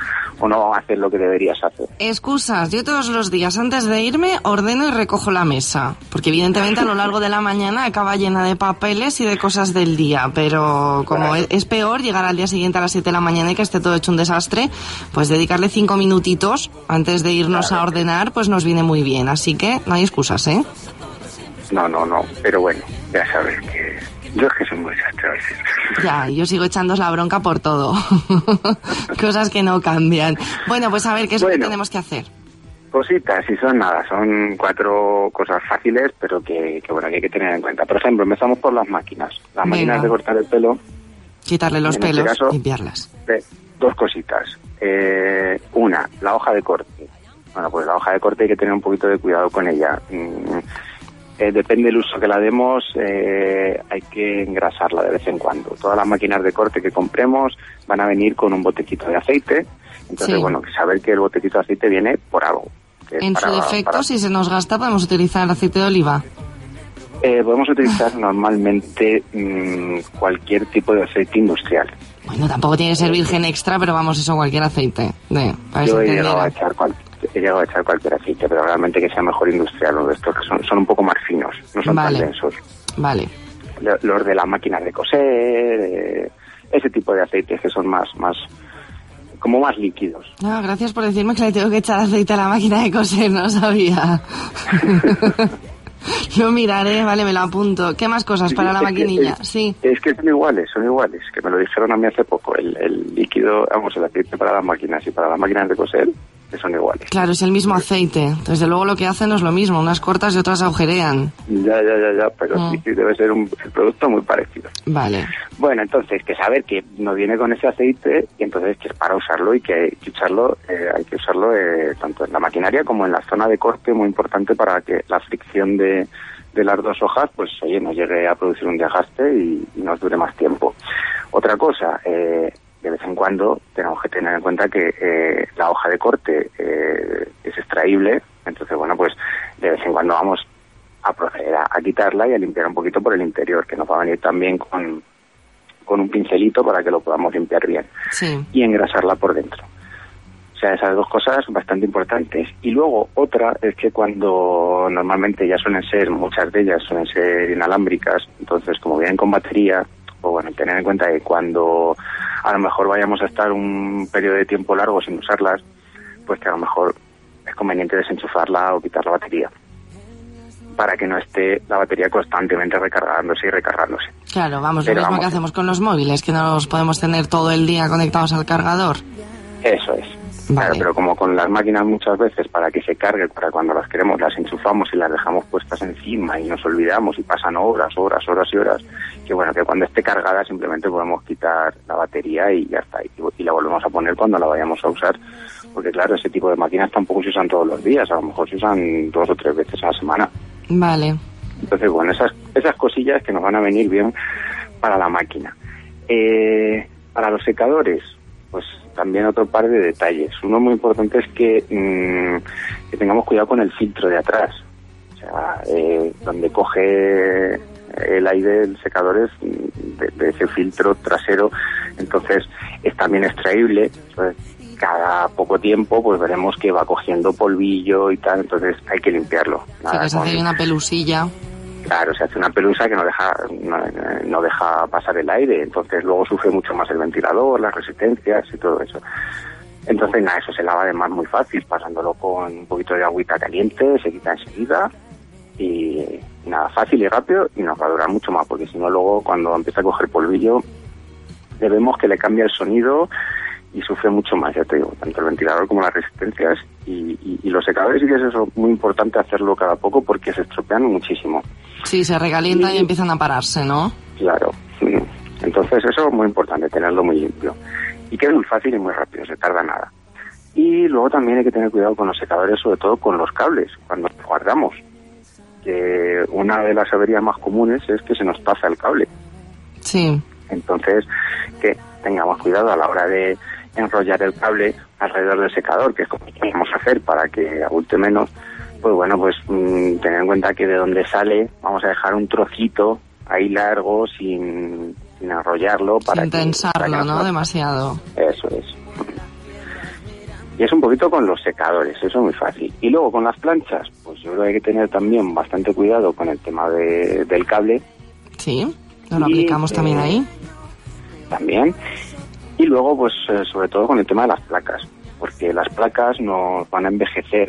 o no haces lo que deberías hacer. Excusas, yo todos los días antes de irme ordeno y recojo la mesa, porque evidentemente a lo largo de la mañana acaba llena de papeles y de cosas del día, pero como Claro. es, es peor llegar al día siguiente a las siete de la mañana y que esté todo hecho un desastre, pues dedicarle cinco minutitos antes de irnos Claro. a ordenar pues nos viene muy bien, así que no hay excusas, ¿eh? No, no, no, pero bueno, ya sabes que yo es que soy muy desastre a veces. Ya, yo sigo echándos la bronca por todo. Cosas que no cambian. Bueno, pues a ver, ¿qué es lo que tenemos que hacer? Cositas, y son nada, son cuatro cosas fáciles, pero que, que bueno, que hay que tener en cuenta. Por ejemplo, empezamos por las máquinas. Las Venga. máquinas de cortar el pelo. Quitarle los En este pelos, caso, limpiarlas. Eh, dos cositas. Eh, una, la hoja de corte. Bueno, pues la hoja de corte hay que tener un poquito de cuidado con ella. Mm, eh, depende del uso que la demos, eh, hay que engrasarla de vez en cuando. Todas las máquinas de corte que compremos van a venir con un botecito de aceite. Entonces, Sí. bueno, saber que el botecito de aceite viene por algo. que es En para- su defecto, para- si se nos gasta, podemos utilizar aceite de oliva. Eh, podemos utilizar normalmente mm, cualquier tipo de aceite industrial. Bueno, tampoco tiene que ser virgen extra, pero vamos, eso, cualquier aceite. De, para que Yo se he llegado, a entendiera. echar cual- he llegado a echar cualquier aceite, pero realmente que sea mejor industrial, los de estos que son, son un poco más finos, no son Vale. tan densos. Vale. Lo- Los de las máquinas de coser, eh, ese tipo de aceites que son más, más, como más líquidos. No, gracias por decirme que le tengo que echar aceite a la máquina de coser, no sabía. Lo miraré, vale, me lo apunto. ¿Qué más cosas para la Es que- maquinilla? es- Sí. Es que son iguales, son iguales, que me lo dijeron a mí hace poco. El, el líquido, vamos, el aceite para las máquinas y para las máquinas de coser, que son iguales. Claro, es el mismo aceite. Desde luego lo que hacen es lo mismo, unas cortas y otras agujerean. Ya, ya, ya, ya, pero Mm. sí, sí debe ser un el producto muy parecido. Vale. Bueno, entonces, que saber que no viene con ese aceite y entonces que para usarlo y que hay que usarlo, eh, hay que usarlo eh, tanto en la maquinaria como en la zona de corte, muy importante para que la fricción de, de las dos hojas, pues oye, no llegue a producir un desgaste y, y nos dure más tiempo. Otra cosa, eh, de vez en cuando tenemos que tener en cuenta que eh, la hoja de corte eh, es extraíble, entonces bueno, pues de vez en cuando vamos a proceder a, a quitarla y a limpiar un poquito por el interior, que nos va a venir también con, con un pincelito para que lo podamos limpiar bien Sí. y engrasarla por dentro. O sea, esas dos cosas bastante importantes. Y luego otra es que cuando normalmente ya suelen ser, muchas de ellas suelen ser inalámbricas, entonces como vienen con batería, pues bueno, tener en cuenta que cuando a lo mejor vayamos a estar un periodo de tiempo largo sin usarlas, pues que a lo mejor es conveniente desenchufarla o quitar la batería para que no esté la batería constantemente recargándose y recargándose. Claro, vamos, Pero lo mismo vamos. que hacemos con los móviles, que no los podemos tener todo el día conectados al cargador. Eso es. Claro, pero como con las máquinas muchas veces para que se cargue, para cuando las queremos las enchufamos y las dejamos puestas encima y nos olvidamos y pasan horas, horas, horas y horas, que bueno, que cuando esté cargada simplemente podemos quitar la batería y ya está, y, y la volvemos a poner cuando la vayamos a usar, porque claro, ese tipo de máquinas tampoco se usan todos los días, a lo mejor se usan dos o tres veces a la semana. Vale. Entonces, bueno, esas, esas cosillas que nos van a venir bien para la máquina. Eh, para los secadores, pues también otro par de detalles. Uno muy importante es que, mmm, que tengamos cuidado con el filtro de atrás. O sea, eh, donde coge el aire el secador es de, de ese filtro trasero, entonces es también extraíble. Entonces, cada poco tiempo pues veremos que va cogiendo polvillo y tal, entonces hay que limpiarlo. Sí, Nada, que se hace con- ahí una pelusilla. Claro, se hace una pelusa que no deja no, no deja pasar el aire, entonces luego sufre mucho más el ventilador, las resistencias y todo eso. Entonces, nada, eso se lava además muy fácil, pasándolo con un poquito de agüita caliente, se quita enseguida y nada, fácil y rápido y nos va a durar mucho más, porque si no luego cuando empieza a coger polvillo, debemos que le cambie el sonido y sufre mucho más, ya te digo, tanto el ventilador como las resistencias y, y, y los secadores, sí que es eso muy importante hacerlo cada poco porque se estropean muchísimo. Sí, se recalientan y empiezan a pararse, ¿no? Claro. Entonces eso es muy importante, tenerlo muy limpio. Y que es muy fácil y muy rápido, se tarda nada. Y luego también hay que tener cuidado con los secadores, sobre todo con los cables, cuando los guardamos. Que una de las averías más comunes es que se nos pasa el cable. Sí. Entonces, que tengamos cuidado a la hora de enrollar el cable alrededor del secador, que es como que vamos a hacer para que abulte menos. Pues bueno, pues mmm, tener en cuenta que de donde sale vamos a dejar un trocito ahí largo sin, sin enrollarlo para Sin que, tensarlo, para que ¿no? nos- Demasiado. Eso es. Y es un poquito con los secadores, eso es muy fácil. Y luego con las planchas, pues yo creo que hay que tener también bastante cuidado con el tema de, del cable. Sí, lo aplicamos eh, también ahí. También. Y luego, pues eh, sobre todo con el tema de las placas, porque las placas nos van a envejecer.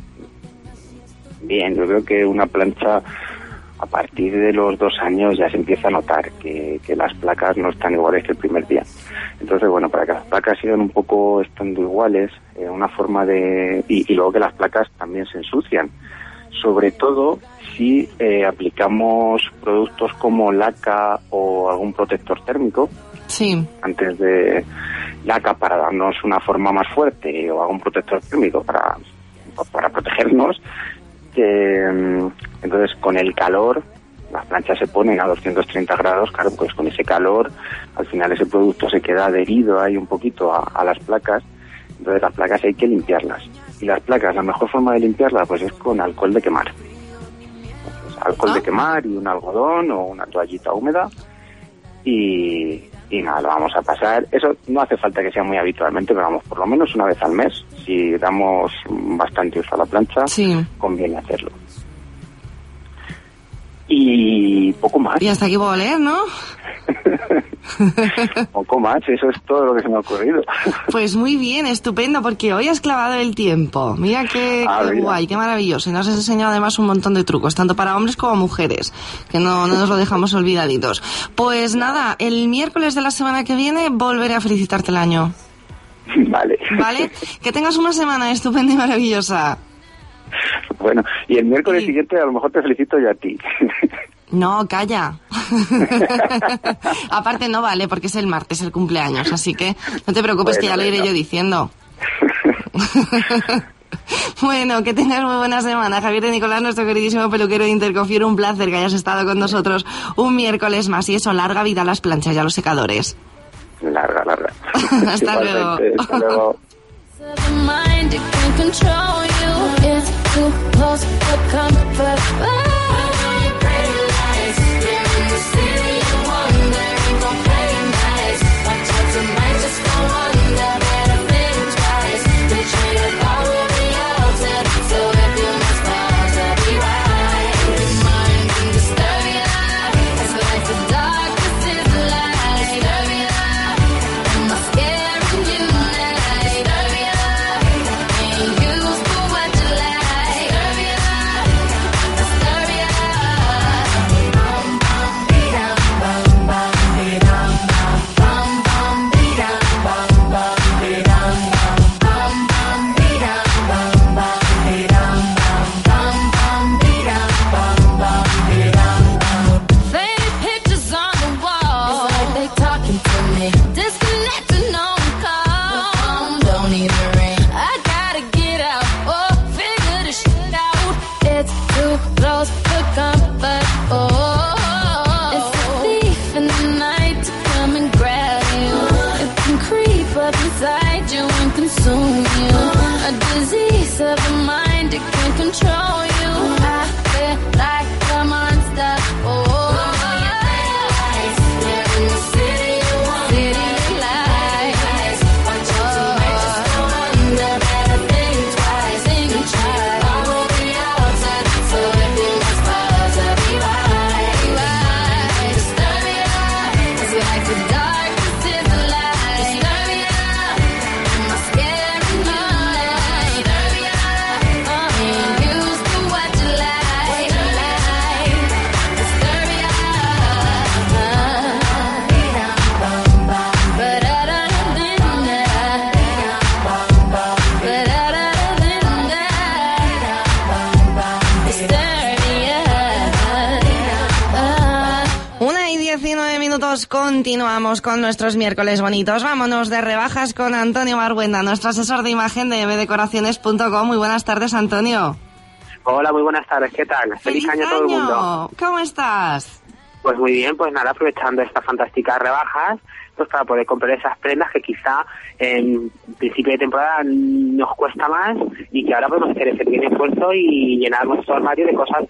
Bien, yo creo que una plancha a partir de los dos años ya se empieza a notar que, que las placas no están iguales que el primer día. Entonces, bueno, para que las placas sigan un poco estando iguales, eh, una forma de... Y, y luego que las placas también se ensucian. Sobre todo si eh, aplicamos productos como laca o algún protector térmico. Sí. Antes de laca para darnos una forma más fuerte o algún protector térmico para, para protegernos. Que, entonces, con el calor, las planchas se ponen a doscientos treinta grados, claro, pues con ese calor, al final ese producto se queda adherido ahí un poquito a, a las placas, entonces las placas hay que limpiarlas. Y las placas, la mejor forma de limpiarlas, pues es con alcohol de quemar. Entonces, alcohol ¿Ah? de quemar y un algodón o una toallita húmeda y, y nada, lo vamos a pasar. Eso no hace falta que sea muy habitualmente, pero vamos, por lo menos una vez al mes. Si damos bastante uso a la plancha, sí, conviene hacerlo. Y poco más. Y hasta aquí puedo leer, ¿no? Poco más, eso es todo lo que se me ha ocurrido. Pues muy bien, estupendo, porque hoy has clavado el tiempo. Mira qué, ah, qué mira. guay, qué maravilloso. Y nos has enseñado además un montón de trucos, tanto para hombres como mujeres, que no, no nos lo dejamos olvidaditos. Pues nada, el miércoles de la semana que viene volveré a felicitarte el año. Vale. Vale, que tengas una semana estupenda y maravillosa. Bueno, y el miércoles sí. siguiente a lo mejor te felicito yo a ti. No, calla. Aparte no vale, porque es el martes el cumpleaños, así que no te preocupes, bueno, que ya lo iré bueno. yo diciendo. Bueno, que tengas muy buena semana. Javier de Nicolás, nuestro queridísimo peluquero de Intercofier, un placer que hayas estado con nosotros un miércoles más. Y eso, larga vida a las planchas y a los secadores. Larga, larga. Hasta luego. Hasta luego. Continuamos con nuestros miércoles bonitos. Vámonos de rebajas con Antonio Marguenda, nuestro asesor de imagen de m decoraciones punto com. Muy buenas tardes, Antonio. Hola, muy buenas tardes. ¿Qué tal? ¡Feliz, Feliz año a todo el mundo! ¿Cómo estás? Pues muy bien, pues nada, aprovechando estas fantásticas rebajas, pues para poder comprar esas prendas que quizá en principio de temporada nos cuesta más y que ahora podemos hacer ese pequeño esfuerzo y llenar nuestro armario de cosas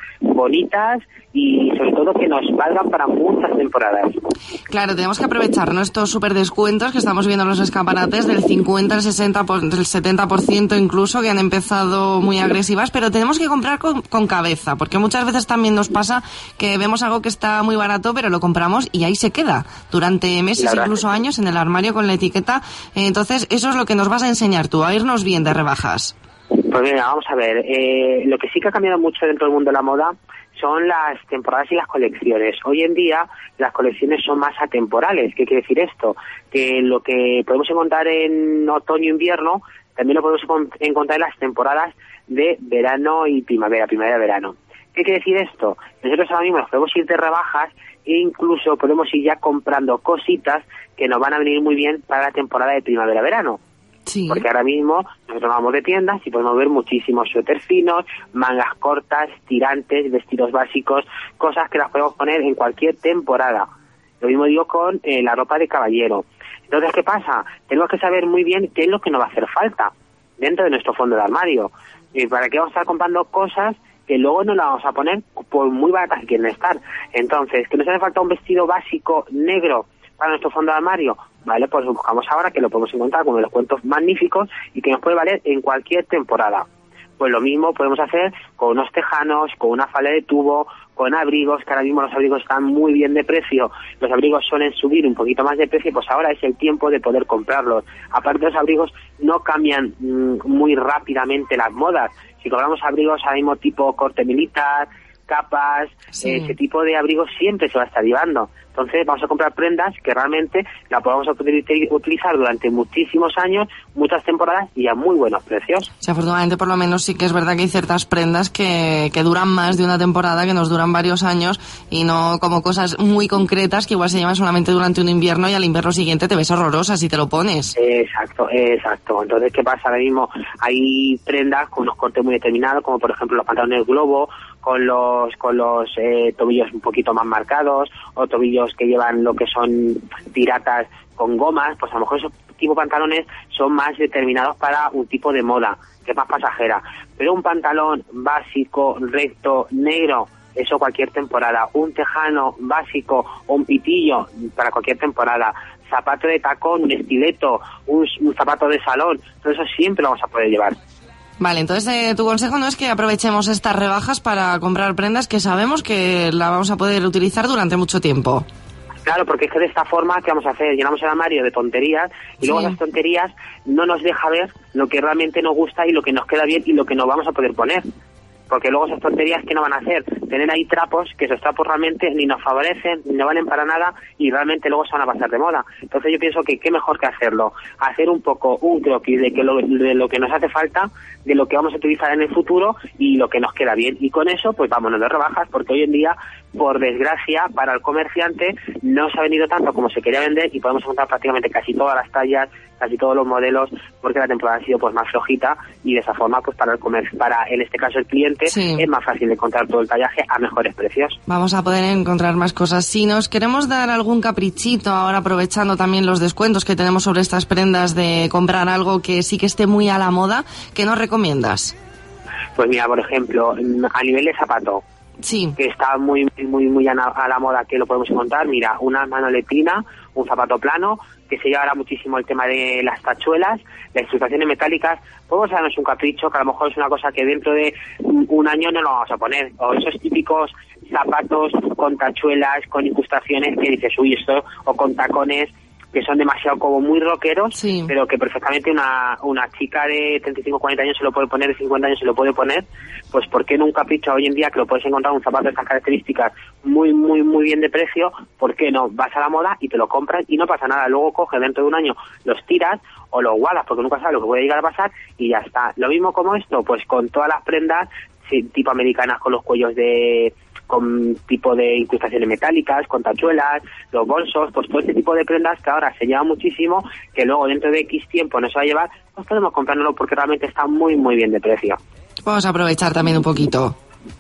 bonitas y sobre todo que nos valgan para muchas temporadas. Claro, tenemos que aprovechar estos súper descuentos que estamos viendo en los escaparates del cincuenta, el sesenta, del setenta por ciento incluso, que han empezado muy agresivas, pero tenemos que comprar con, con cabeza, porque muchas veces también nos pasa que vemos algo que está muy barato, pero lo compramos y ahí se queda durante meses, incluso años, en el armario con la etiqueta. Entonces, eso es lo que nos vas a enseñar tú, a irnos bien de rebajas. Pues mira, vamos a ver, eh, lo que sí que ha cambiado mucho dentro del mundo de la moda son las temporadas y las colecciones. Hoy en día las colecciones son más atemporales. ¿Qué quiere decir esto? Que lo que podemos encontrar en otoño-invierno también lo podemos encontrar en las temporadas de verano y primavera, primavera-verano. ¿Qué quiere decir esto? Nosotros ahora mismo nos podemos ir de rebajas e incluso podemos ir ya comprando cositas que nos van a venir muy bien para la temporada de primavera-verano. Sí. Porque ahora mismo nosotros vamos de tiendas y podemos ver muchísimos suéteres finos, mangas cortas, tirantes, vestidos básicos, cosas que las podemos poner en cualquier temporada. Lo mismo digo con eh, la ropa de caballero. Entonces, ¿qué pasa? Tenemos que saber muy bien qué es lo que nos va a hacer falta dentro de nuestro fondo de armario. ¿Y para qué vamos a estar comprando cosas que luego no las vamos a poner por muy baratas que quieren estar? Entonces, ¿que nos hace falta un vestido básico negro para nuestro fondo de armario? Vale, pues lo buscamos ahora, que lo podemos encontrar con descuentos magníficos y que nos puede valer en cualquier temporada. Pues lo mismo podemos hacer con unos tejanos, con una falda de tubo, con abrigos, que ahora mismo los abrigos están muy bien de precio. Los abrigos suelen subir un poquito más de precio, pues ahora es el tiempo de poder comprarlos. Aparte, los abrigos no cambian mmm, muy rápidamente las modas. Si compramos abrigos ahora mismo tipo corte militar, capas, sí. eh, ese tipo de abrigos siempre se va a estar llevando. Entonces vamos a comprar prendas que realmente la podamos utilizar durante muchísimos años, muchas temporadas y a muy buenos precios. Sí, afortunadamente por lo menos sí que es verdad que hay ciertas prendas que, que duran más de una temporada, que nos duran varios años y no como cosas muy concretas que igual se llevan solamente durante un invierno y al invierno siguiente te ves horrorosa si te lo pones. Exacto, exacto. Entonces, ¿qué pasa? Ahora mismo hay prendas con unos cortes muy determinados, como por ejemplo los pantalones globo, con los con los eh, tobillos un poquito más marcados, o tobillos que llevan lo que son tiratas con gomas. Pues a lo mejor esos tipo de pantalones son más determinados para un tipo de moda, que es más pasajera. Pero un pantalón básico, recto, negro, eso cualquier temporada. Un tejano básico o un pitillo para cualquier temporada. Zapato de tacón, un estileto, un, un zapato de salón, todo eso siempre lo vamos a poder llevar. Vale, entonces eh, tu consejo no es que aprovechemos estas rebajas para comprar prendas que sabemos que la vamos a poder utilizar durante mucho tiempo. Claro, porque es que de esta forma, ¿qué vamos a hacer? Llenamos el armario de tonterías y luego sí. Las tonterías no nos deja ver lo que realmente nos gusta y lo que nos queda bien y lo que nos vamos a poder poner. Porque luego esas tonterías, ¿qué no van a hacer? Tener ahí trapos que esos trapos realmente ni nos favorecen, ni no valen para nada y realmente luego se van a pasar de moda. Entonces yo pienso que qué mejor que hacerlo, hacer un poco un croquis de, que lo, de lo que nos hace falta, de lo que vamos a utilizar en el futuro y lo que nos queda bien. Y con eso, pues vámonos de rebajas, porque hoy en día, por desgracia, para el comerciante no se ha vendido tanto como se quería vender y podemos encontrar prácticamente casi todas las tallas, casi todos los modelos, porque la temporada ha sido pues más flojita y de esa forma, pues para el comercio, para en este caso el cliente, sí. Es más fácil encontrar todo el tallaje a mejores precios. Vamos a poder encontrar más cosas. Si nos queremos dar algún caprichito ahora, aprovechando también los descuentos que tenemos sobre estas prendas, de comprar algo que sí que esté muy a la moda, ¿qué nos recomiendas? Pues mira, por ejemplo, a nivel de zapato, sí, que está muy muy muy a la moda, que lo podemos encontrar, mira, una manoletina, un zapato plano, que se lleva ahora muchísimo el tema de las tachuelas, las incrustaciones metálicas. Podemos darnos un capricho, que a lo mejor es una cosa que dentro de un año no lo vamos a poner, o esos típicos zapatos con tachuelas, con incrustaciones, que dices, uy, esto, o con tacones, que son demasiado como muy rockeros, sí. Pero que perfectamente una una chica de treinta y cinco, cuarenta años se lo puede poner, de cincuenta años se lo puede poner. Pues ¿por qué no un capricho hoy en día que lo puedes encontrar un zapato de estas características muy, muy, muy bien de precio? ¿Por qué no? Vas a la moda y te lo compras y no pasa nada. Luego coges dentro de un año, los tiras o los guardas, porque nunca sabes lo que puede llegar a pasar y ya está. Lo mismo como esto, pues con todas las prendas, sí, tipo americanas, con los cuellos de... con tipo de incrustaciones metálicas, con tachuelas, los bolsos, pues todo este tipo de prendas que ahora se lleva muchísimo, que luego dentro de X tiempo no se va a llevar, pues podemos comprárnoslo porque realmente está muy, muy bien de precio. Vamos a aprovechar también un poquito.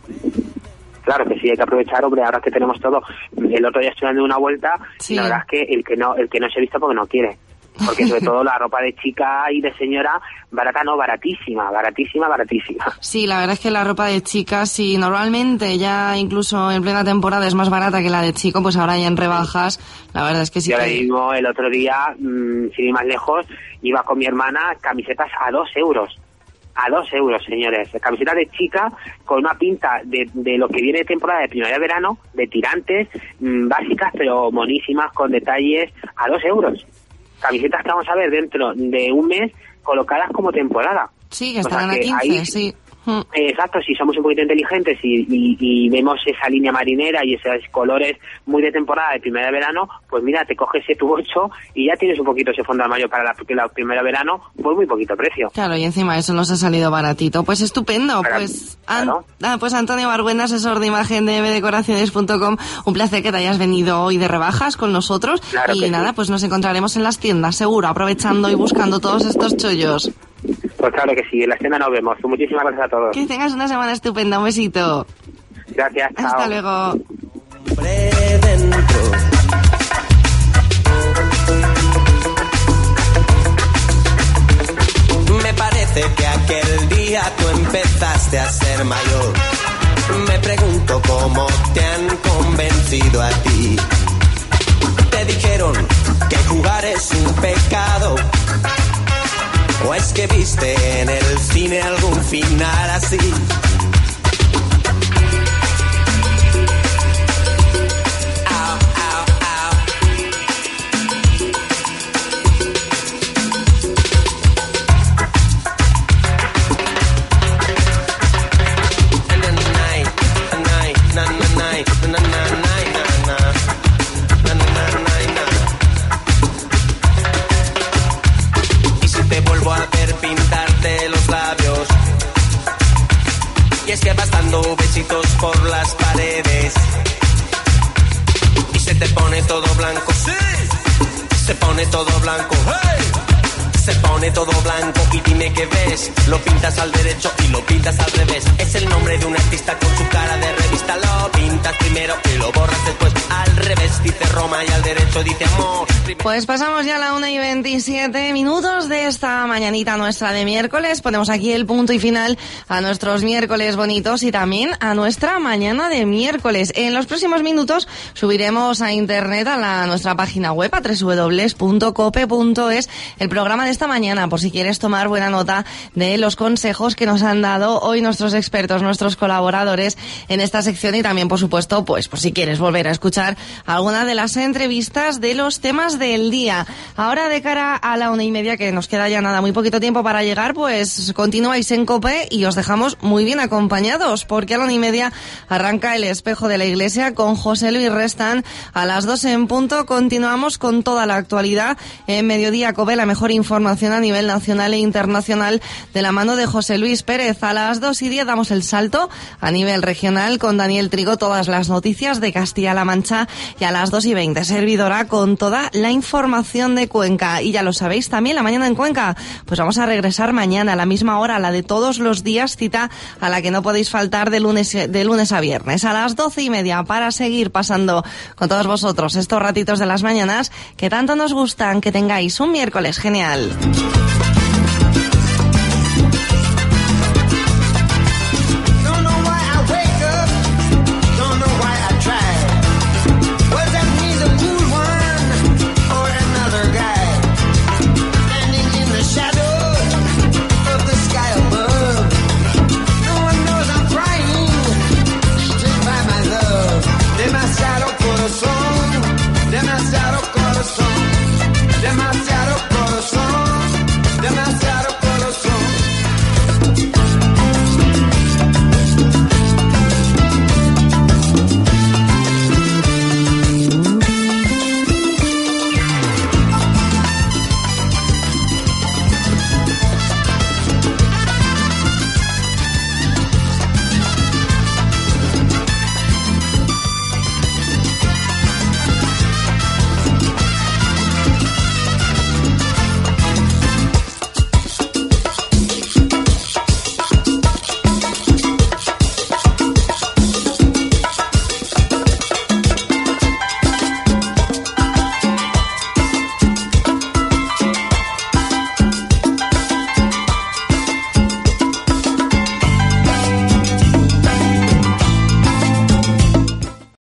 Claro que sí, hay que aprovechar, hombre, ahora que tenemos todo. El otro día estoy dando una vuelta, sí. Y la verdad es que el que no el que no se ha visto porque no quiere. Porque sobre todo la ropa de chica y de señora, barata no, baratísima, baratísima, baratísima. Sí, la verdad es que la ropa de chica, si normalmente ya incluso en plena temporada es más barata que la de chico, pues ahora ya en rebajas, la verdad es que sí. Yo que... ahora mismo, el otro día, mmm, sin ir más lejos, iba con mi hermana, camisetas a dos euros. A dos euros, señores. Camiseta de chica con una pinta de, de lo que viene de temporada de primavera-verano, de tirantes, mmm, básicas pero monísimas, con detalles, a dos euros. Camisetas que vamos a ver dentro de un mes colocadas como temporada. Sí, que estarán a quince, ahí, sí. Eh, exacto, si somos un poquito inteligentes y, y, y vemos esa línea marinera y esos colores muy de temporada de primavera-verano, pues mira, te coges ese tu ocho y ya tienes un poquito ese fondo de armario para la, la primavera-verano por muy poquito precio. Claro, y encima eso nos ha salido baratito. Pues estupendo. Claro, pues, claro. An- ah, pues Antonio Barbuena, asesor de imagen de bdecoraciones punto com, un placer que te hayas venido hoy de rebajas con nosotros. Claro y nada, sí. Pues nos encontraremos en las tiendas, seguro, aprovechando y buscando todos estos chollos. Pues claro que sí, en la escena nos vemos. Muchísimas gracias a todos. Que tengas una semana estupenda, un besito. Gracias, chao. Hasta luego. Me parece que aquel día tú empezaste a ser mayor. Me pregunto cómo te han convencido a ti. Te dijeron que jugar es un pecado. ¿O es que viste en el cine algún final así? Au, au, au. Na, na, na, na, na, na, na, na, na. Y si te vuelvo a ver pintarte los labios, y es que vas dando besitos por las paredes, y se te pone todo blanco, sí, se pone todo blanco, hey, se pone todo blanco y dime qué ves, lo pintas al derecho y lo pintas al revés, es el nombre de un artista con su cara de revista, lo pintas primero y lo borras después, al revés dice Roma y al derecho dice amor. Pues pasamos ya a la una y veintisiete minutos de esta mañanita nuestra de miércoles. Ponemos aquí el punto y final a nuestros miércoles bonitos y también a nuestra mañana de miércoles. En los próximos minutos subiremos a internet a la, nuestra página web a doble u doble u doble u punto cope punto es el programa de esta mañana, por si quieres tomar buena nota de los consejos que nos han dado hoy nuestros expertos, nuestros colaboradores en esta sección y también, por supuesto, pues por si quieres volver a escuchar alguna de las entrevistas de los temas del día. Ahora, de cara a la una y media, que nos queda ya nada, muy poquito tiempo para llegar, pues continuáis en COPE y os dejamos muy bien acompañados, porque a la una y media arranca El Espejo de la Iglesia con José Luis Restán. A las dos en punto continuamos con toda la actualidad en Mediodía COPE, la mejor información a nivel nacional e internacional de la mano de José Luis Pérez. A las dos y diez damos el salto a nivel regional con Daniel Trigo, todas las noticias de Castilla-La Mancha, y a las dos y veinte servidora con toda la información de Cuenca. Y ya lo sabéis, también la mañana en Cuenca, pues vamos a regresar mañana a la misma hora, la de todos los días, cita a la que no podéis faltar de lunes, de lunes a viernes a las doce y media, para seguir pasando con todos vosotros estos ratitos de las mañanas que tanto nos gustan. Que tengáis un miércoles genial.